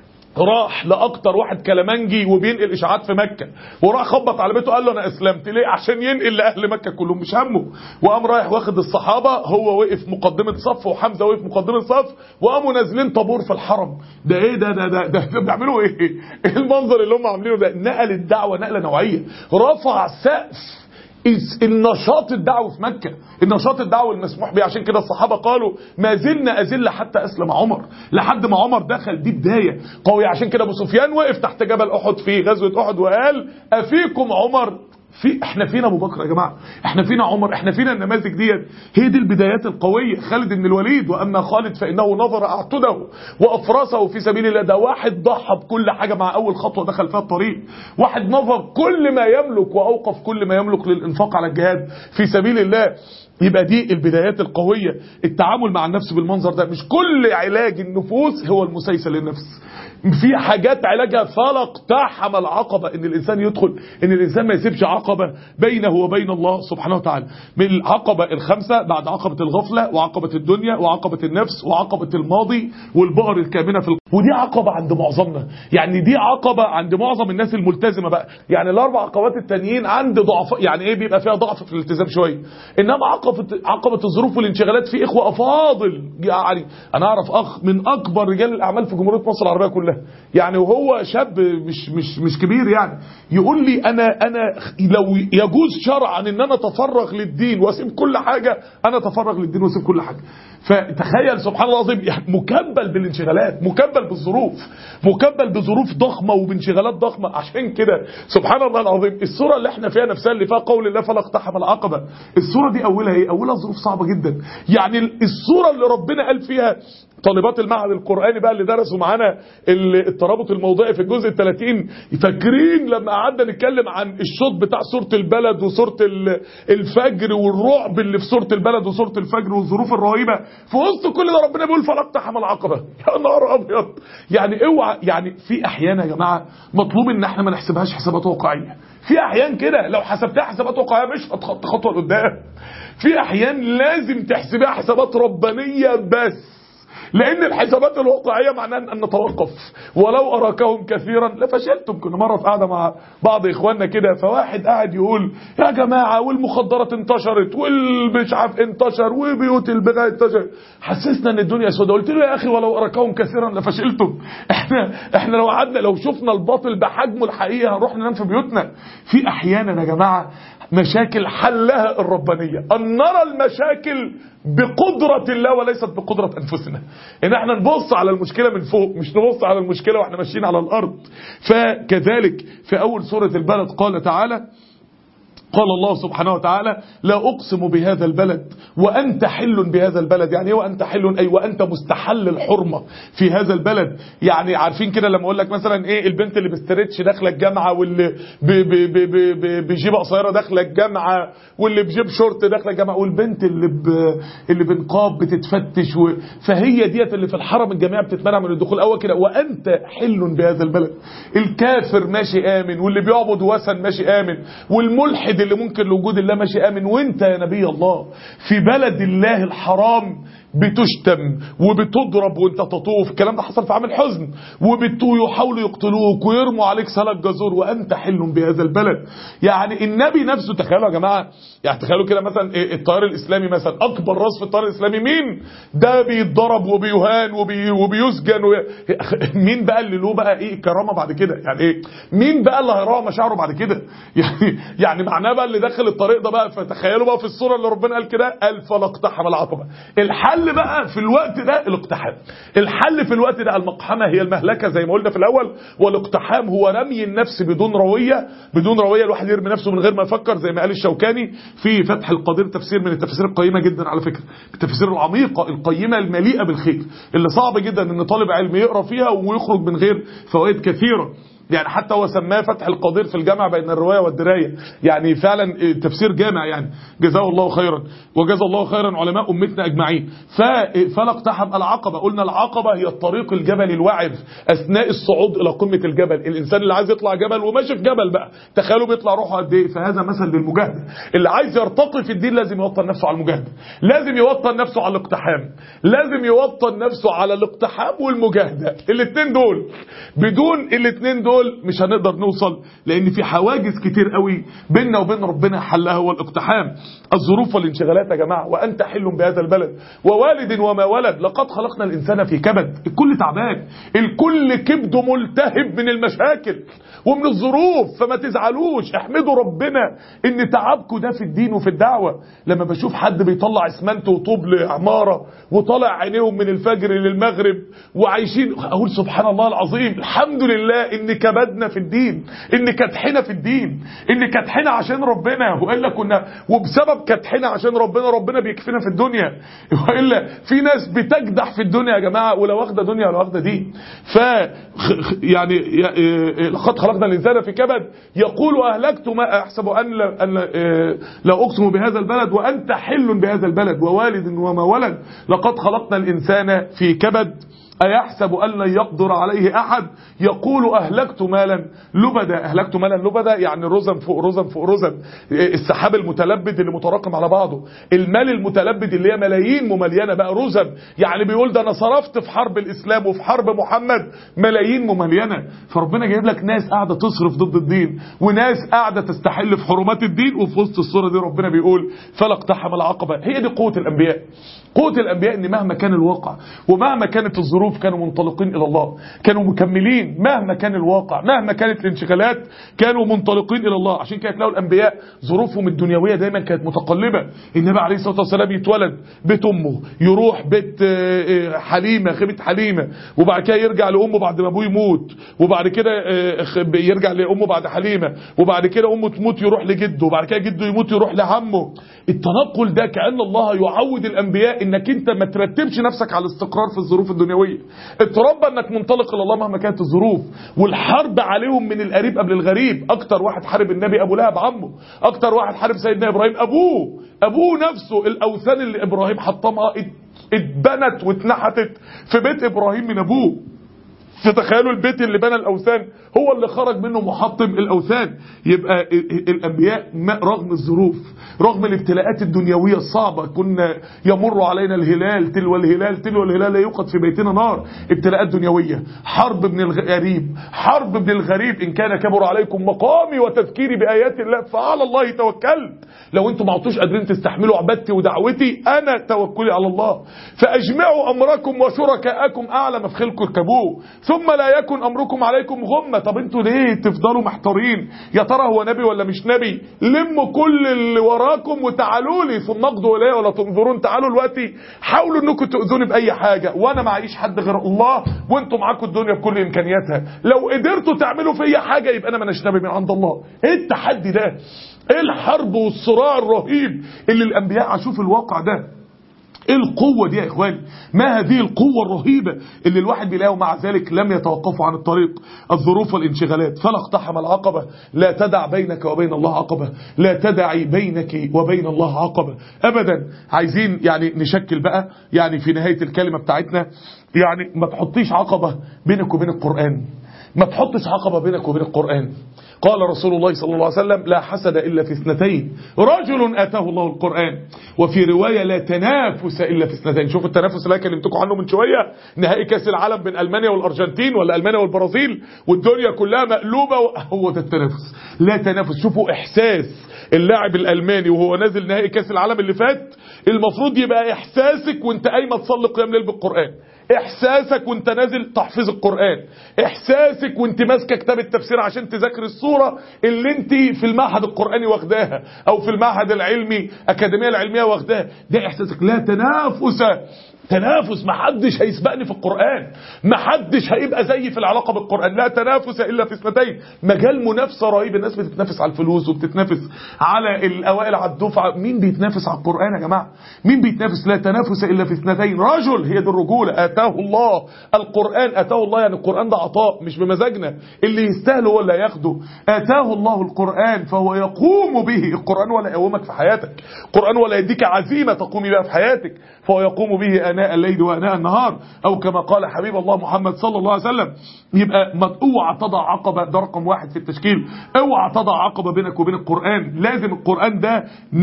A: راح لاكتر واحد كلامنجي وبينقل اشاعات في مكه، وراح خبط على بيته قال له انا اسلمت. ليه؟ عشان ينقل لاهل مكه كلهم، مش همه. وقام رايح واخد الصحابه، هو وقف مقدمه صف وحمزه وقف مقدمه صف، وقاموا نازلين طابور في الحرم. ده ايه ده بيعملوا ايه؟ ايه المنظر اللي هم عاملينه ده؟ نقل الدعوه نقله نوعيه، رفع سقف النشاط الدعوي في مكة، النشاط الدعوي المسموح به. عشان كده الصحابة قالوا ما زلنا أذلة حتى أسلم عمر، لحد ما عمر دخل. دي بداية قوية. عشان كده أبو سفيان وقف تحت جبل أحد في غزوة أحد وقال أفيكم عمر. احنا فينا ابو بكر يا جماعه، احنا فينا عمر، احنا فينا النماذج ديت. هي دي البدايات القويه. خالد بن الوليد، واما خالد فانه نظر اعتده وافرسه في سبيل الله. ده واحد ضحى بكل حاجه مع اول خطوه دخل فيها الطريق. واحد نظر كل ما يملك واوقف كل ما يملك للانفاق على الجهاد في سبيل الله. يبقى دي البدايات القويه. التعامل مع النفس بالمنظر ده. مش كل علاج النفوس هو المسيسل للنفس. في حاجات علاجها فلاقتحم العقبة، ان الانسان يدخل، ان الانسان ما يسيبش عقبة بينه وبين الله سبحانه وتعالى. من العقبة الخمسة بعد عقبة الغفلة وعقبة الدنيا وعقبة النفس وعقبة الماضي والبؤر الكامنة ودي عقبة عند معظمنا. يعني دي عقبة عند معظم الناس الملتزمة بقى. يعني الاربع عقبات التانيين عند ضعف، يعني ايه، بيبقى فيها ضعف في الالتزام شوية. انما عقبة الظروف والانشغالات في اخوة افاضل. يعني انا اعرف اخ من اكبر رجال الاعمال في جمهورية مصر العربية كلها، يعني وهو شاب مش كبير، يعني يقول لي انا لو يجوز شرعا ان انا اتفرغ للدين واسيب كل حاجة، انا اتفرغ للدين واسيب كل حاجة. فتخيل سبحان الله العظيم، يعني مكبل بالانشغالات، مكبل بالظروف، مكبل بظروف ضخمة وبانشغالات ضخمة. عشان كده سبحان الله العظيم السورة اللي احنا فيها نفسها اللي فيها قول الله فلا اقتحم العقبة، السورة دي اولها ايه؟ اولها ظروف صعبة جدا. يعني السورة اللي ربنا قال فيها طالبات المعهد القرآني بقى اللي درسوا معانا الترابط الموضوعي في الجزء 30، فاكرين لما قعدنا نتكلم عن الشوط بتاع سورة البلد وسورة الفجر والرعب اللي في سورة البلد وسورة الفجر والظروف الرهيبة، في وسط كل ده ربنا بيقول فلا اقتحم العقبة. يا نهار ابيض! يعني اوعى، يعني في احيان يا جماعة مطلوب ان احنا ما نحسبهاش حسابات واقعية. في احيان كده لو حسبتها حسابات واقعية مش هتخطي خطوة لقدام. في احيان لازم تحسبها حسابات ربانية بس، لان الحسابات الواقعيه معناها ان نتوقف. ولو اراكهم كثيرا لفشلتم. كنا مره في قاعده مع بعض اخواننا كده، فواحد قاعد يقول يا جماعه والمخدرات انتشرت والمش عارف انتشر وبيوت البغاء انتشرت، حسسنا ان الدنيا سوداء. قلت له يا اخي ولو اراكهم كثيرا لفشلتم. احنا لو قعدنا لو شفنا الباطل بحجمه الحقيقي هنروح ننام في بيوتنا. في احيانا يا جماعه مشاكل حلها الربانيه، ان نرى المشاكل بقدرة الله وليست بقدرة أنفسنا، إن احنا نبص على المشكلة من فوق، مش نبص على المشكلة واحنا ماشيين على الأرض. فكذلك في أول سورة البلد قال تعالى، قال الله سبحانه وتعالى لا أقسم بهذا البلد وأنت حل بهذا البلد. يعني ايه وأنت حل؟ أي وأنت مستحل الحرمة في هذا البلد. يعني عارفين كده لما أقول لك مثلا إيه، البنت اللي بستريتش داخلة الجامعة، واللي بجيب قصيرة داخلة الجامعة، واللي بجيب شورت داخلة الجامعة، والبنت اللي بنقاب بتتفتش فهي ديت اللي في الحرم الجامعي بتتمنع من الدخول. أول كده وأنت حل بهذا البلد. الكافر ماشي آمن، واللي بيعبد وثن ماشي آمن، والملحد اللي ممكن لوجود الله ماشي آمن. وانت يا نبي الله في بلد الله الحرام بتشتم وبتضرب وانت تطوف. الكلام ده حصل في عام الحزن. ويحاولوا يقتلوك ويرموا عليك سلك جزور وانت حل بهذا البلد. يعني النبي نفسه، تخيلوا يا جماعه، يعني تخيلوا كده مثلا التيار الاسلامي مثلا، اكبر راس في التيار الاسلامي مين؟ ده بيتضرب وبيهان وبيسجن مين بقى اللي له بقى ايه كرامه بعد كده؟ يعني ايه؟ مين بقى اللي هيراعي مشاعره بعد كده؟ يعني معناه بقى اللي داخل الطريق ده بقى. فتخيلوا بقى في الصوره اللي ربنا قال كده، قال فلا اقتحم العقبه. الحل الحل بقى في الوقت ده الاقتحام. الحل في الوقت ده المقحمة هي المهلكة زي ما قلنا في الأول، والاقتحام هو رمي النفس بدون روية. بدون روية الواحد يرمي نفسه من غير ما يفكر، زي ما قال الشوكاني في فتح القدير، تفسير من التفسير القيمة جدا على فكرة، التفسير العميقة القيمة المليئة بالخير اللي صعب جدا ان طالب علم يقرأ فيها ويخرج من غير فوائد كثيرة. يعني حتى هو سماه فتح القدير في الجامع بين الرواية والدراية، يعني فعلا تفسير جامع يعني، جزاه الله خيرا وجزا الله خيرا علماء أمتنا أجمعين. فلا اقتحم العقبة. قلنا العقبة هي الطريق الجبلي الوعر أثناء الصعود إلى قمة الجبل. الإنسان اللي عايز يطلع جبل وماشي في جبل بقى، تخيلوا بيطلع روحه قد إيه. فهذا مثل للمجاهدة. اللي عايز يرتقي في الدين لازم يوطن نفسه على المجاهدة، لازم يوطن نفسه على الاقتحام، لازم يوطن نفسه على الاقتحام والمجاهدة. الاثنين دول، بدون الاثنين دول مش هنقدر نوصل، لان في حواجز كتير قوي بيننا وبين ربنا حلها هو الاقتحام. الظروف والانشغالات يا جماعه، وانت حل بهذا البلد ووالد وما ولد، لقد خلقنا الانسان في كبد. الكل تعبان، الكل كبده ملتهب من المشاكل ومن الظروف. فما تزعلوش، احمدوا ربنا ان تعبكم ده في الدين وفي الدعوه. لما بشوف حد بيطلع اسمنت وطوب لعماره وطلع عينيهم من الفجر للمغرب وعايشين، اقول سبحان الله العظيم، الحمد لله ان كبدنا في الدين، ان كدحنا في الدين، ان كدحنا عشان ربنا. والا كنا، وبسبب كدحنا عشان ربنا، ربنا بيكفينا في الدنيا. والا في ناس بتكدح في الدنيا يا جماعه، ولا واخده دنيا ولا واخده دين. يعني لقد خلقنا الانسان في كبد. يقول اهلكت ما احسب ان لا اقسم بهذا البلد وانت حل بهذا البلد ووالد وما ولد، لقد خلقنا الانسان في كبد. أيحسب أن لن يقدر عليه أحد. يقول أهلكت مالا لبدا. أهلكت مالا لبدا يعني رزم فوق رزم فوق رزم، السحاب المتلبد اللي متراكم على بعضه، المال المتلبد اللي هي ملايين مملينة بقى رزم. يعني بيقول ده أنا صرفت في حرب الإسلام وفي حرب محمد ملايين مملينة. فربنا جايب لك ناس قاعدة تصرف ضد الدين، وناس قاعدة تستحل في حرمات الدين. وفي وسط الصورة دي ربنا بيقول فلا اقتحم العقبة. هي دي قوة الأنبياء. قوة الأنبياء إن مهما كان الواقع ومهما كانت الظروف كانوا منطلقين إلى الله، كانوا مكملين مهما كان الواقع، مهما كانت الانشغالات كانوا منطلقين إلى الله. عشان كده تلاقوا الأنبياء ظروفهم الدنيوية دايما كانت متقلبة. النبي عليه الصلاة والسلام يتولد بيت أمه، يروح بيت حليمة، خيمة حليمة، وبعد كده يرجع لأمه بعد ما أبوه يموت، وبعد كده يرجع لأمه بعد حليمة، وبعد كده أمه تموت يروح لجده، وبعد كده جده يموت يروح لعمه. التنقل ده كأن الله يعود الأنبياء انك انت ما ترتبش نفسك على الاستقرار في الظروف الدنيوية، اتربى انك منطلق الى الله مهما كانت الظروف. والحرب عليهم من القريب قبل الغريب. اكتر واحد حارب النبي ابو لهب عمه، اكتر واحد حارب سيدنا ابراهيم ابوه نفسه. الاوثان اللي ابراهيم حطمها اتبنت واتنحتت في بيت ابراهيم من ابوه. فتخيلوا البيت اللي بنى الاوثان هو اللي خرج منه محطم الاوثان. يبقى الانبياء رغم الظروف، رغم الابتلاءات الدنيويه الصعبه، كنا يمر علينا الهلال تلو الهلال تلو الهلال لا يوقد في بيتنا نار. ابتلاءات دنيويه، حرب ابن الغريب، حرب ابن الغريب. ان كان كبر عليكم مقامي وتذكيري بايات الله فعلى الله توكلت. لو انتم ما عدتوش قادرين تستحملوا عبادتي ودعوتي، انا توكلي على الله. فاجمعوا امركم وشركاءكم اعلى مفخلكم اركبوه ثم لا يكن امركم عليكم غمه. طب انتوا ليه تفضلوا محتارين؟ يا ترى هو نبي ولا مش نبي؟ لموا كل اللي وراكم وتعالوا لي ثم اقضوا الي ولا تنظرون. تعالوا دلوقتي حاولوا انكم تؤذوني باي حاجه، وانا معيش حد غير الله، وانتم معاكم الدنيا بكل امكانياتها. لو قدرتوا تعملوا فيا حاجه يبقى انا مانيش نبي من عند الله. ايه التحدي ده؟ ايه الحرب والصراع الرهيب اللي الانبياء عاشوه في الواقع ده؟ ايه القوة دي يا اخواني؟ ما هذه القوة الرهيبة اللي الواحد بيلاقيه؟ مع ذلك لم يتوقفوا عن الطريق. الظروف والانشغالات. فلا اقتحم العقبة. لا تدع بينك وبين الله عقبة، لا تدعي بينك وبين الله عقبة ابدا. عايزين يعني نشكل بقى يعني في نهاية الكلمة بتاعتنا، يعني ما تحطيش عقبة بينك وبين القرآن، ما تحطش عقبة بينك وبين القرآن. قال رسول الله صلى الله عليه وسلم لا حسد إلا في اثنتين، رجل آتاه الله القرآن. وفي رواية لا تنافس إلا في اثنتين. شوف التنافس اللي كلمتكم عنه من شوية، نهائي كاس العالم بين ألمانيا والأرجنتين ولا ألمانيا والبرازيل والدنيا كلها مقلوبة هو ده التنافس. لا تنافس. شوفوا إحساس اللاعب الألماني وهو نازل نهائي كاس العالم اللي فات، المفروض يبقى إحساسك وانت قايمة تصلي قيام ليل بالقرآن، احساسك وانت نازل تحفظ القرآن، احساسك وانت ماسكه كتاب التفسير عشان تذاكر السورة اللي انت في المعهد القرآني واخداها او في المعهد العلمي اكاديمية العلمية واخداها. ده احساسك. لا تنافس تنافس، محدش هيسبقني في القرآن، محدش هيبقى زيي في العلاقة بالقرآن، لا تنافس إلا في اثنتين. مجال منافسة رهيب، الناس بتتنافس على الفلوس وبتتنافس على الأوائل على الدفعة. مين بيتنافس على القرآن يا جماعة؟ مين بيتنافس؟ لا تنافس إلا في اثنتين، رجل، هي دي الرجولة، آتاه الله القرآن. آتاه الله يعني القرآن ده عطاء مش بمزاجنا، اللي يستاهله ولا ياخده. آتاه الله القرآن فهو يقوم به، القرآن ولا يقومك في حياتك، القرآن ولا يديك عزيمة تقومي بها في حياتك، فهو يقوم به آناء الليل وآناء النهار، أو كما قال حبيب الله محمد صلى الله عليه وسلم. يبقى اوعى تضع عقبة، ده رقم واحد في التشكيل، اوعى تضع عقبة بينك وبين القرآن. لازم القرآن ده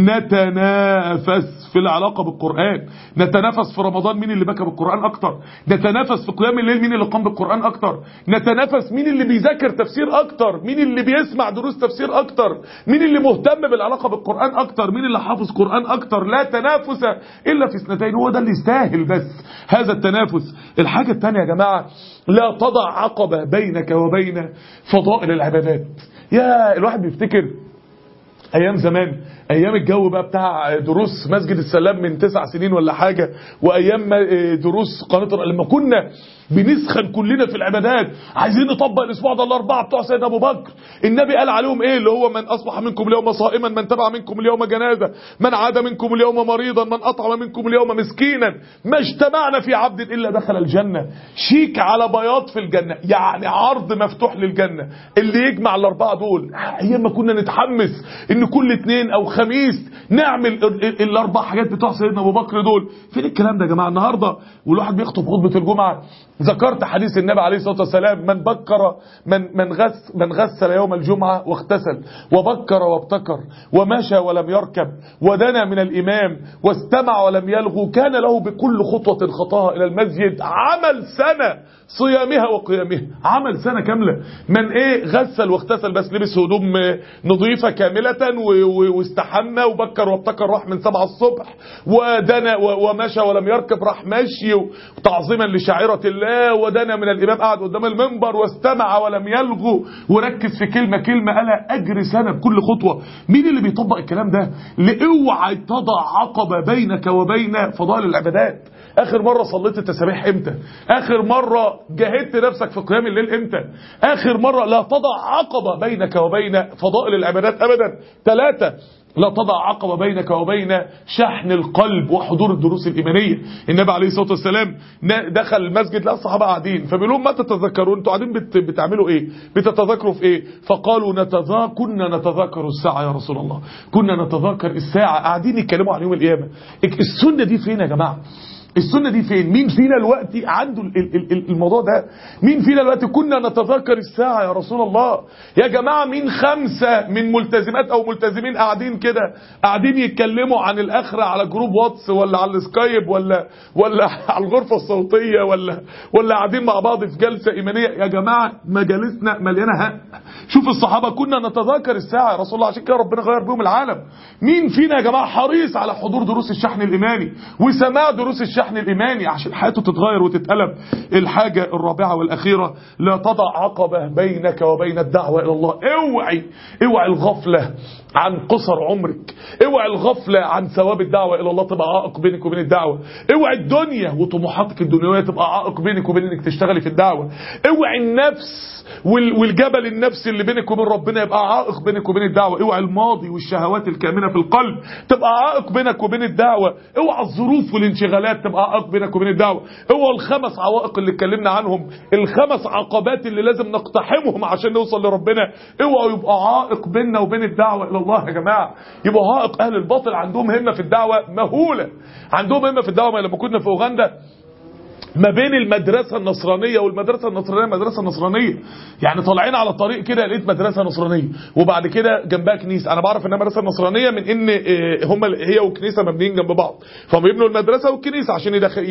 A: نتنافس في العلاقة بالقرآن، نتنافس في رمضان مين اللي بكى بالقرآن أكتر، نتنافس في قيام الليل مين اللي قام بالقرآن أكتر، نتنافس مين اللي بيذاكر تفسير أكتر، مين اللي بيسمع دروس تفسير أكتر، مين اللي مهتم بالعلاقة بالقرآن أكتر، مين اللي حافظ قرآن أكتر. لا تنافس إلا في اثنتين، هو ده اللي يستاهل بس هذا التنافس. الحاجة الثانية يا جماعة، لا تضع عقبة بينك وبين فضائل العبادات. يا الواحد بيفتكر ايام زمان، ايام الجو بقى بتاع دروس مسجد السلام من 9 سنين ولا حاجة، وايام دروس قناة لما كنا بنسخن كلنا في العبادات، عايزين نطبق الاسبوع ده الاربعه بتوع سيدنا ابو بكر. النبي قال عليهم ايه؟ اللي هو من اصبح منكم اليوم صائما، من تبع منكم اليوم جنازه، من عاد منكم اليوم مريضا، من اطعم منكم اليوم مسكينا، ما اجتمعنا في عبد الا دخل الجنه. شيك على بياض في الجنه، يعني عرض مفتوح للجنه اللي يجمع الاربعه دول. ايام ما كنا نتحمس ان كل اثنين او خميس نعمل الاربع حاجات بتوع سيدنا ابو بكر دول. فين الكلام ده يا جماعه النهارده والواحد بيخطب خطبه الجمعه؟ ذكرت حديث النبي عليه الصلاة والسلام، من بكر من غسل يوم الجمعة واغتسل، وبكر وابتكر، ومشى ولم يركب، ودنا من الإمام، واستمع ولم يلغو، كان له بكل خطوة خطاها إلى المسجد عمل سنة صيامها وقيامها. عمل سنة كاملة. من ايه؟ غسل واغتسل، بس لبس هدوم نظيفة كاملة واستحمى وبكر وابتكر، راح من 7 الصبح، ودنا ومشى ولم يركب، راح مشي تعظيما لشاعرة الله، ودنا من الإمام، قعد قدام المنبر، واستمع ولم يلغو، وركز في كلمة كلمة، ألا أجر سنة بكل خطوة. مين اللي بيطبق الكلام ده؟ اوعى تضع عقبة بينك وبين فضائل العبادات. اخر مرة صليت التسابيح امتى؟ اخر مرة جاهدت نفسك في قيام الليل امتى؟ اخر مرة. لا تضع عقبة بينك وبين فضائل العبادات ابدا. 3، لا تضع عقبة بينك وبين شحن القلب وحضور الدروس الإيمانية. النبي عليه الصلاة والسلام دخل المسجد، لا الصحابة قاعدين، فبيقول لهم ما تتذكرون؟ انتوا قاعدين بتعملوا ايه؟ بتتذكروا في ايه؟ فقالوا كنا نتذاكر الساعة يا رسول الله، كنا نتذاكر الساعة. قاعدين يتكلموا عن يوم القيامة. السنة دي فين يا جماعة؟ السنة دي فين؟ مين فينا الوقت عنده الموضوع ده؟ مين فينا الوقت كنا نتذكر الساعة يا رسول الله؟ يا جماعة مين 5 من ملتزمات او ملتزمين قاعدين كده، قاعدين يتكلموا عن الاخرة على جروب واتس ولا على السكايب ولا على الغرفة الصوتية ولا قاعدين مع بعض في جلسة ايمانية؟ يا جماعة مجالسنا مليانة هق. شوف الصحابة كنا نتذكر الساعة يا رسول الله، عشان كده ربنا غير بهم العالم. مين فينا يا جماعة حريص على حضور دروس الشحن الإيماني وسماع دروس الشحن الإيماني عشان حياته تتغير وتتقلب؟ الحاجة الرابعة والأخيرة، لا تضع عقبة بينك وبين الدعوة إلى الله. اوعي الغفلة عن قصر عمرك، اوعي الغفلة عن ثواب الدعوة إلى الله تبقى عائق بينك وبين الدعوة، اوعي الدنيا وطموحاتك الدنيوية تبقى عائق بينك وبين انك تشتغلي في الدعوة، اوعي النفس والجبل النفسي اللي بينك وبين ربنا يبقى عائق بينك وبين الدعوة، اوعي الماضي والشهوات الكامنة في القلب تبقى عائق بينك وبين الدعوة، اوعي الظروف والانشغالات تبقى عائق بينك وبين الدعوة، اوعي ال5 عوائق اللي اتكلمنا عنهم، ال5 عقبات اللي لازم نقتحمهم عشان نوصل لربنا، اوعوا يبقى عائق بيننا وبين الدعوة الى الله يا جماعة. يبقى عائق. اهل الباطل عندهم همة في الدعوة مهولة، عندهم همة في الدعوة. لما كنا في اوغندا ما بين المدرسة النصرانية والمدرسة النصرانية مدرسة نصرانية، يعني طالعين على الطريق كده لقيت مدرسة نصرانية وبعد كده جنبها كنيسة. انا بعرف انها مدرسة نصرانية من ان هي وكنيسة مبنيين جنب بعض، فهم يبنوا المدرسة والكنيسة عشان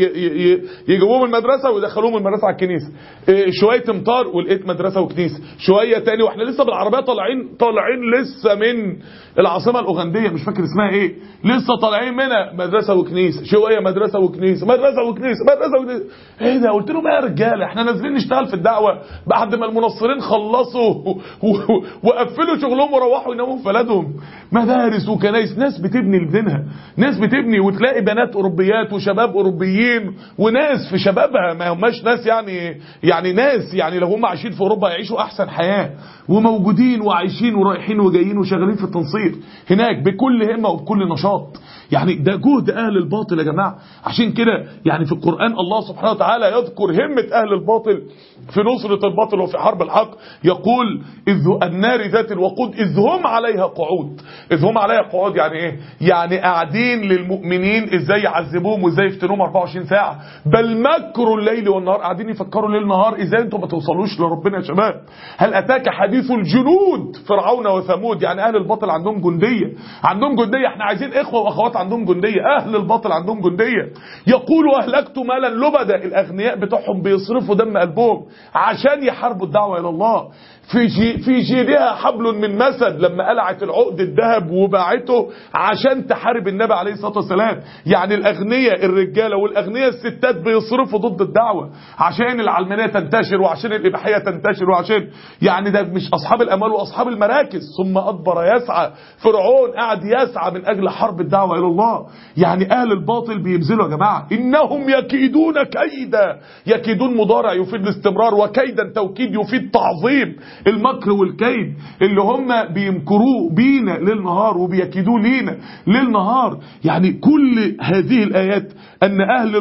A: يجيبوهم المدرسة ويدخلوهم المدرسة على الكنيسة. شوية امطار ولقيت مدرسة وكنيسة، شوية تاني واحنا لسه بالعربية طالعين لسه من العاصمة الأوغندية مش فاكر اسمها ايه، لسه طالعين منها مدرسة وكنيسة، شوية مدرسة وكنيسة، مدرسة وكنيسة، مدرسة وكنيسة. ايه ده؟ قلت لهم ايه يا رجاله، احنا نازلين نشتغل في الدعوه بعد ما المنصرين خلصوا وقفلوا شغلهم وروحوا يناموا في بلدهم. مدارس وكنايس، ناس بتبني لدينها، ناس بتبني، وتلاقي بنات اوروبيات وشباب اوروبيين وناس في شبابها ما هماش ناس يعني ناس يعني لو هم عايشين في اوروبا يعيشوا احسن حياه، وموجودين وعايشين ورايحين وجايين وشغالين في التنصير هناك بكل همه وبكل نشاط. يعني ده جهد اهل الباطل يا جماعه. عشان كده يعني في القران الله سبحانه وتعالى يذكر همه اهل الباطل في نصره الباطل وفي حرب الحق. يقول النار ذات الوقود اذ هم عليها قعود. اذ هم عليها قعود يعني ايه؟ يعني قاعدين للمؤمنين ازاي يعذبوهم وازاي يفتنوهم 24 ساعه، بل مكروا الليل والنهار، قاعدين يفكروا ليل نهار ازاي انتم ما توصلوش لربنا يا شباب. هل اتاك حديث الجنود فرعون وثمود؟ يعني اهل الباطل عندهم جنديه، عندهم جنديه. احنا عايزين اخوه واخوات عندهم جنديه، اهل الباطل عندهم جنديه. يقولوا اهلكت مالا لبدا، الاغنياء بتوعهم بيصرفوا دم قلبهم عشان يحاربوا الدعوه الى الله. في جيدها حبل من مسد، لما قلعت العقد الذهب وباعته عشان تحارب النبي عليه الصلاه والسلام. يعني الاغنياء الرجاله والاغنياء الستات بيصرفوا ضد الدعوه عشان العلمانيه تنتشر وعشان الاباحيه تنتشر وعشان يعني ده مش اصحاب الاموال واصحاب المراكز. ثم ادبر يسعى، فرعون قاعد يسعى من اجل حرب الدعوه الى الله. يعني اهل الباطل بيبذلوا يا جماعه، انهم يكيدون كيدا. يكيدون مضارع يفيد الاستمرار، وكيدا توكيد يفيد تعظيم. المكر والكيد اللي هم بيمكروه بينا ليل نهار وبيكيدوه لينا ليل نهار. يعني كل هذه الآيات أن أهل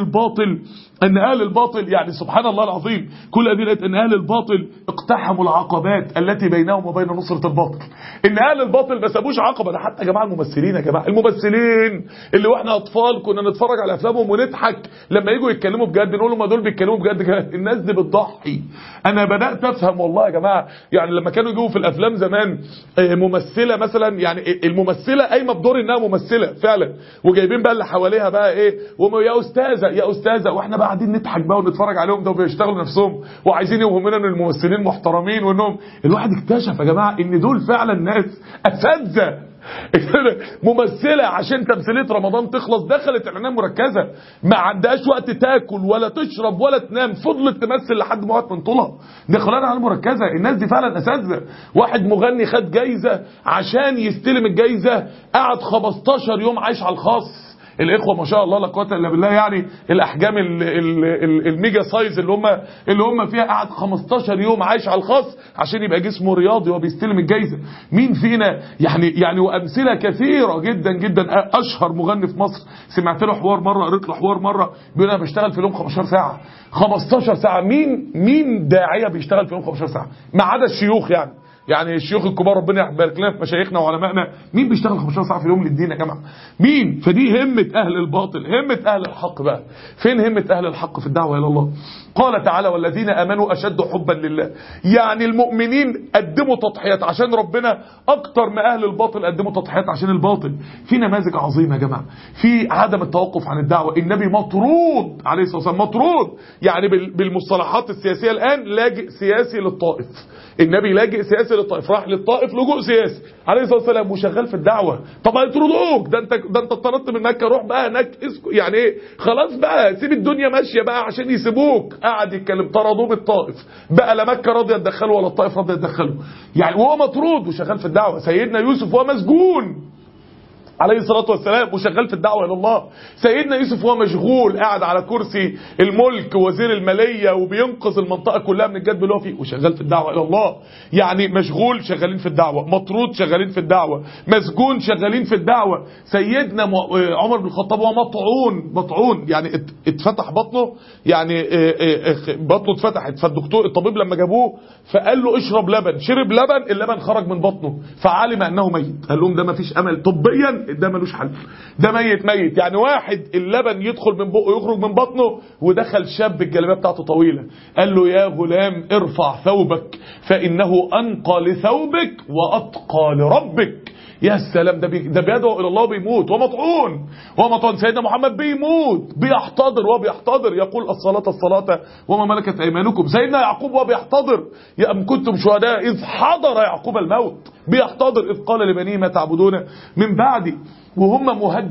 A: الباطل يعني سبحان الله العظيم، كل هذه الآيات أن أهل الباطل اقتحموا العقبات التي بينهم وبين نصرة الباطل. إن أهل الباطل ما سابوش عقبة. ده حتى يا جماعة الممثلين، يا جماعة الممثلين اللي واحنا أطفال كنا نتفرج على أفلامهم ونضحك، لما يجوا يتكلموا بجد نقول لهم ما دول بيتكلموا بجد. الناس دي بتضحي. أنا بدأت أفهم والله يا جماعة. يعني لما كانوا يجوا في الأفلام زمان ممثلة مثلا، يعني الممثلة قايمة بدور إنها ممثلة فعلا، وجايبين بقى اللي حواليها بقى إيه، يا أستاذة يا أستاذة، وإحنا بقى قاعدين نضحك بقى ونتفرج عليهم ده وبيشتغلوا نفسهم وعايزين يوهمونا ان الممثلين محترمين، وانهم الواحد اكتشف يا جماعه ان دول فعلا ناس اساتذه. ممثله عشان تمثيليه رمضان تخلص دخلت اعلانات مركزه، ما عندهاش وقت تاكل ولا تشرب ولا تنام، فضلت تمثل لحد ما وقت من طولها. دخلنا على مركزه. الناس دي فعلا اساتذه. واحد مغني خد جايزه، عشان يستلم الجايزه قعد 15 يوم عايش على الخاص. الاخوه ما شاء الله لا قوه الا بالله، يعني الاحجام الميجا سايز اللي هم فيها، قعد 15 يوم عايش على الخاص عشان يبقى جسمه رياضي وبيستلم الجايزه. مين فينا يعني وامثله كثيره جدا جدا. اشهر مغني في مصر سمعت له حوار مره، قريت له حوار مره، بيقول انا بشتغل في اليوم 15 ساعه. 15 ساعه. مين داعيه بيشتغل في اليوم 15 ساعه ما عدا الشيوخ؟ يعني الشيوخ الكبار ربنا يبارك لنا في مشايخنا وعلمائنا، مين بيشتغل 15 ساعه في اليوم للدين يا جماعه؟ مين؟ فدي همه اهل الباطل. همه اهل الحق بقى فين؟ همه اهل الحق في الدعوه الى الله. قال تعالى والذين امنوا اشد حبا لله. يعني المؤمنين قدموا تضحيات عشان ربنا اكتر ما اهل الباطل قدموا تضحيات عشان الباطل. في نماذج عظيمه يا جماعه في عدم التوقف عن الدعوه. النبي مطرود عليه الصلاه والسلام، مطرود يعني بالمصطلحات السياسيه الان لاجئ سياسي للطائف. النبي لاجئ سياسي للطائف، راح للطائف لجوء سياسي عليه الصلاه والسلام وشغال في الدعوه. طب هيطردوك، ده انت اتطردت من مكه، روح بقى هناك يعني ايه، خلاص بقى سيب الدنيا ماشيه بقى عشان يسيبوك. قعد يتكلم، طردوه بالطائف بقى، لا مكه راضيه تدخله ولا الطائف راضيه تدخله، يعني وهو مطرود وشغال في الدعوه. سيدنا يوسف وهو مسجون عليه الصلاة والسلام وشغال في الدعوة إلى الله. سيدنا يوسف هو مشغول قاعد على كرسي الملك وزير المالية وبينقذ المنطقة كلها من الجدب اللي هو فيه وشغال في الدعوة إلى الله. يعني مشغول شغالين في الدعوة، مطرود شغالين في الدعوة، مسجون شغالين في الدعوة. سيدنا عمر بن الخطاب هو مطعون يعني اتفتح بطنه، يعني بطنه اتفتحت، فالدكتور الطبيب لما جابوه فقال له اشرب لبن، شرب لبن، اللبن خرج من بطنه فعلم أنه ميت. قال لهم ده ما فيش أمل طبيا، ده ملوش حل، ده ميت. يعني واحد اللبن يدخل من بقه يخرج من بطنه، ودخل شاب الجلابيه بتاعته طويله قال له يا غلام ارفع ثوبك فانه انقى لثوبك واتقى لربك. يا سلام، ده بيدعو الى الله بيموت ومطعون سيدنا محمد بيموت بيحتضر وبيحتضر يقول الصلاة وما ملكت ايمانكم. سيدنا يعقوب وبيحتضر يا ام كنتم شهداء اذ حضر يعقوب الموت بيحتضر اذ قال لبنيه ما تعبدون من بعدي. وهم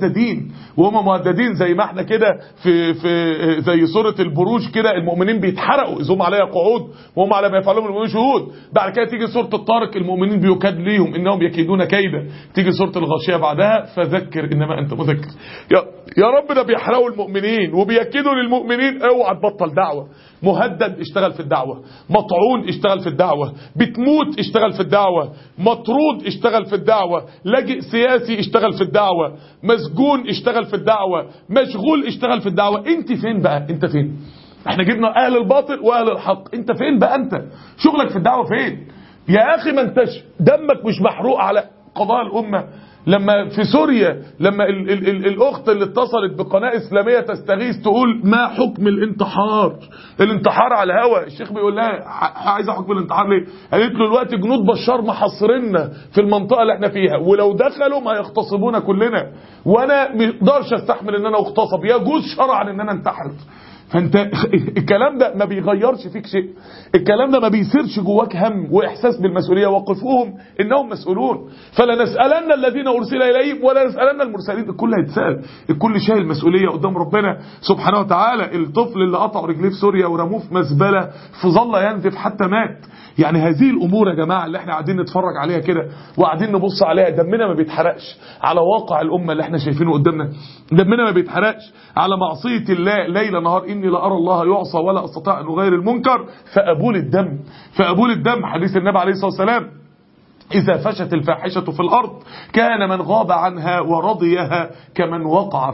A: مهددين زي ما احنا كده في زي سورة البروج كده، المؤمنين بيتحرقوا اذ هم عليها قعود وهم على ما يفعلون المؤمنين شهود. بعد كده تيجي سورة الطارق المؤمنين بيكاد ليهم انهم يكيدون كيدا. تيجي سورة الغاشية بعدها فذكر انما انت مذكر. يا رب ده بيحرقوا المؤمنين وبيكيدوا للمؤمنين. اوعى تبطل دعوة. مهدد اشتغل في الدعوة، مطعون اشتغل في الدعوة، بتموت اشتغل في الدعوة، مطرود اشتغل في الدعوة، لاجئ سياسي اشتغل في الدعوة، مسجون اشتغل في الدعوة، مشغول اشتغل في الدعوة. انت فين بقى؟ انت فين؟ احنا جبنا اهل الباطل واهل الحق، انت فين بقى؟ انت شغلك في الدعوة فين يا اخي؟ ما انتش دمك مش محروق على قضاء الامة؟ لما في سوريا لما الاخت اللي اتصلت بقناة اسلامية تستغيث تقول ما حكم الانتحار على الهوا، الشيخ بيقول لها عايزه حكم الانتحار ليه؟ قالت له الوقت جنود بشار محاصريننا في المنطقة اللي احنا فيها، ولو دخلوا ما يغتصبونا كلنا، وانا ما اقدرش استحمل ان انا اغتصب، يجوز شرعا ان انا انتحر. فانت الكلام ده ما بيغيرش فيك شيء، الكلام ده ما بيصيرش جواك هم واحساس بالمسؤوليه. وقفوهم انهم مسؤولون فلنسالن الذين ارسل اليهم ولا نسالن المرسلين. الكل هيتسال، الكل شايل مسؤوليه قدام ربنا سبحانه وتعالى. الطفل اللي قطعوا رجليه في سوريا ورموه في مزبله فظل ينزف حتى مات. يعني هذه الامور يا جماعه اللي احنا قاعدين نتفرج عليها كده وقاعدين نبص عليها، دمنا ما بيتحرقش على واقع الامه اللي احنا شايفينه قدامنا، دمنا ما بيتحرقش على معصيه الله ليل نهار. اني لا ارى الله يعصى ولا استطيع ان اغير المنكر فابول الدم. حديث النبي عليه الصلاه والسلام إذا فشت الفاحشة في الأرض كان من غاب عنها ورضيها كمن وقع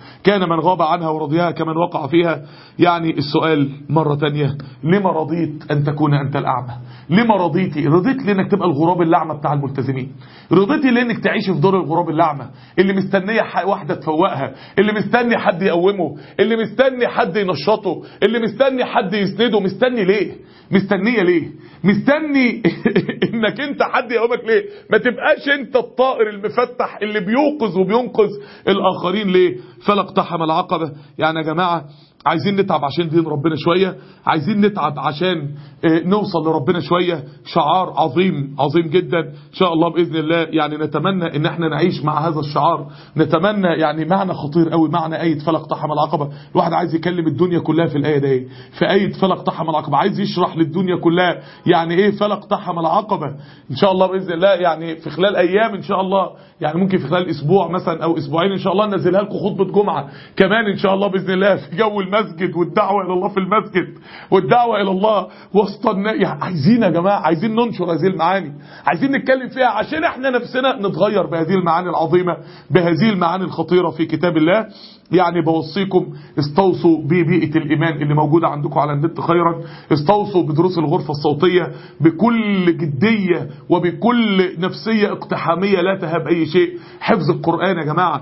A: فيها. يعني السؤال مرة تانية، لما رضيت أن تكون أنت الأعمى؟ لما رضيتي؟ رضيت لأنك تبقى الغراب الأعمى بتاع الملتزمين، رضيتي لأنك تعيش في دور الغراب الأعمى اللي مستنية واحدة تفوقها، اللي مستني حد يقومه، اللي مستني حد ينشطه، اللي مستني حد يسنده. مستنية ليه؟ مستني انك انت حد يقومك ليه؟ ما تبقاش انت الطائر المفتح اللي بيوقظ وبينقذ الاخرين ليه؟ فلا اقتحم العقبة. يعني يا جماعة عايزين نتعب عشان دين ربنا شوية، عايزين نتعب عشان نوصل لربنا شوية. شعار عظيم جدا ان شاء الله بإذن الله. يعني نتمنى ان احنا نعيش مع هذا الشعار، نتمنى يعني معنى خطير قوي، معنى آية فلا اقتحم العقبة. الواحد عايز يكلم الدنيا كلها في الآية دي، في آية فلا اقتحم العقبة، عايز يشرح للدنيا كلها يعني ايه فلا اقتحم العقبة ان شاء الله بإذن الله. يعني في خلال ايام ان شاء الله، يعني ممكن في خلال اسبوع مثلا او اسبوعين ان شاء الله ننزلها لكم خطبة جمعة كمان ان شاء الله بإذن الله في جو المسجد والدعوة الى الله في المسجد والدعوة الى الله وسط الناس. عايزين يا جماعة، عايزين ننشر هذه المعاني، عايزين نتكلم فيها عشان احنا نفسنا نتغير بهذه المعاني العظيمة، بهذه المعاني الخطيرة في كتاب الله. يعني بوصيكم استوصوا ببيئة الإيمان اللي موجودة عندكم على النت خيرا، استوصوا بدروس الغرفة الصوتية بكل جدية وبكل نفسية اقتحامية لا تهاب أي شيء. حفظ القرآن يا جماعة،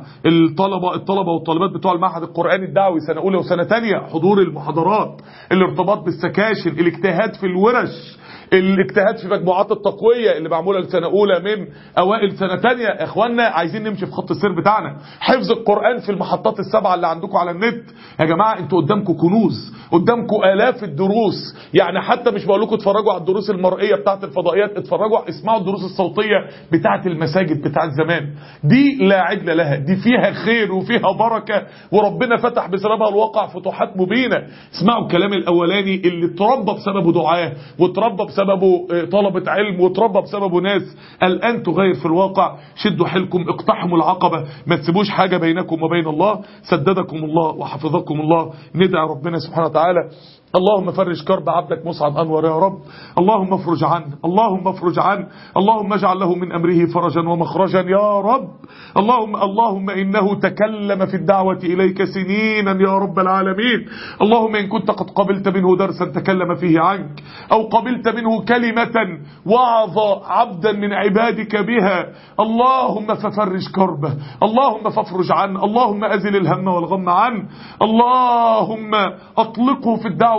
A: الطلبة والطالبات بتوع المعهد القرآني الدعوي سنة أولى وسنة تانية، حضور المحاضرات، الارتباط بالسكاشن، الاجتهاد في الورش، الاجتهاد في مجموعات التقوية اللي معمولة لسنة أولى من أوائل سنة تانية. اخواننا عايزين نمشي في خط السير بتاعنا. حفظ القرآن في المحطات السبعة اللي عندكم على النت يا جماعة، انتوا قدامكم كنوز، قدامكم آلاف الدروس. يعني حتى مش بقول لكم اتفرجوا على الدروس المرئية بتاعت الفضائيات، اتفرجوا اسمعوا الدروس الصوتية بتاعت المساجد بتاعت زمان، دي لا عدل لها، دي فيها خير وفيها بركة وربنا فتح بسببها الواقع فتوحات مبينة. اسمعوا الكلام الأولاني اللي اتربى بسببه دعاة واتربى بسببه طلبة علم واتربى بسببه ناس الآن تغير في الواقع. شدوا حيلكم، اقتحموا العقبة، ما تسيبوش حاجة بينكم وبين الله. سددكم الله وحفظكم الله. ندعي ربنا سبحانه وتعالى. اللهم فرج كرب عبدك مصعب أنور يا رب، اللهم افرج عنه، اللهم افرج عنه، اللهم اجعل له من أمره فرجا ومخرجا يا رب. اللهم إنه تكلم في الدعوة إليك سنينا يا رب العالمين. اللهم إن كنت قد قبلت منه درسا تكلم فيه عنك، أو قبلت منه كلمة وعظ عبدا من عبادك بها، اللهم ففرج كربه، اللهم فافرج عنه، اللهم أزل الهم والغم عنه، اللهم أطلقه في الدعوة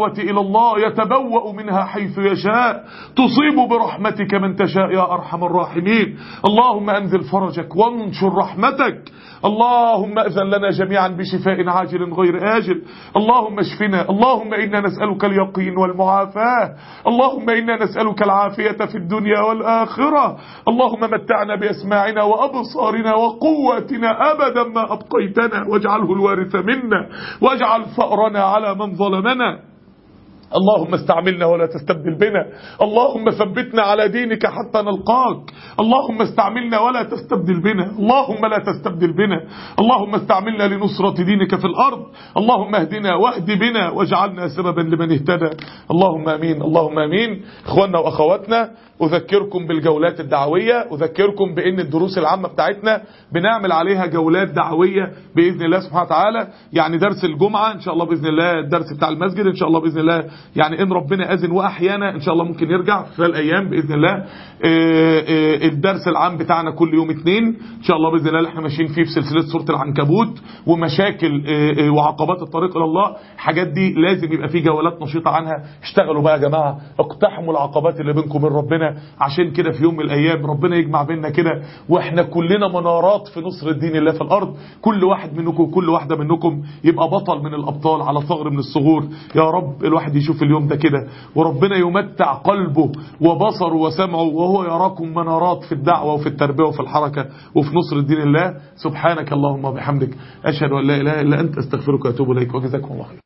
A: الدعوة إلى الله يتبوأ منها حيث يشاء، تصيب برحمتك من تشاء يا أرحم الراحمين. اللهم أنزل فرجك وانشر رحمتك. اللهم أذن لنا جميعا بشفاء عاجل غير آجل. اللهم اشفنا. اللهم إنا نسألك اليقين والمعافاة. اللهم إنا نسألك العافية في الدنيا والآخرة. اللهم متعنا بأسماعنا وأبصارنا وقواتنا أبدا ما أبقيتنا، واجعله الوارث منا، واجعل ثأرنا على من ظلمنا. اللهم استعملنا ولا تستبدل بنا. اللهم ثبتنا على دينك حتى نلقاك. اللهم استعملنا ولا تستبدل بنا. اللهم لا تستبدل بنا. اللهم استعملنا لنصرة دينك في الأرض. اللهم اهدنا واهد بنا واجعلنا سببا لمن اهتدى. اللهم امين. اللهم امين. اخواننا واخواتنا، اذكركم بالجولات الدعوية، اذكركم بان الدروس العامة بتاعتنا بنعمل عليها جولات دعوية بإذن الله سبحانه وتعالى. يعني درس الجمعة ان شاء الله بإذن الله، الدرس بتاع المسجد ان شاء الله بإذن الله، يعني ان ربنا اذن واحيانا ان شاء الله ممكن يرجع في الايام باذن الله. الدرس العام بتاعنا كل يوم اثنين ان شاء الله باذن الله، اللي احنا ماشيين فيه في سلسله سوره العنكبوت ومشاكل وعقبات الطريق الى الله. الحاجات دي لازم يبقى فيه جولات نشيطه عنها. اشتغلوا بقى يا جماعه، اقتحموا العقبات اللي بينكم وبين ربنا، عشان كده في يوم من الايام ربنا يجمع بيننا كده واحنا كلنا منارات في نصر الدين الله في الارض. كل واحد منكم وكل واحده منكم يبقى بطل من الابطال على ثغر من الثغور. يا رب الواحد يشوف اليوم ده كده، وربنا يمتع قلبه وبصره وسمعه وهو يراكم منارات في الدعوة وفي التربية وفي الحركة وفي نصر الدين الله. سبحانك اللهم وبحمدك، أشهد أن لا إله إلا أنت، أستغفرك وأتوب إليك، وجزاكم الله خير.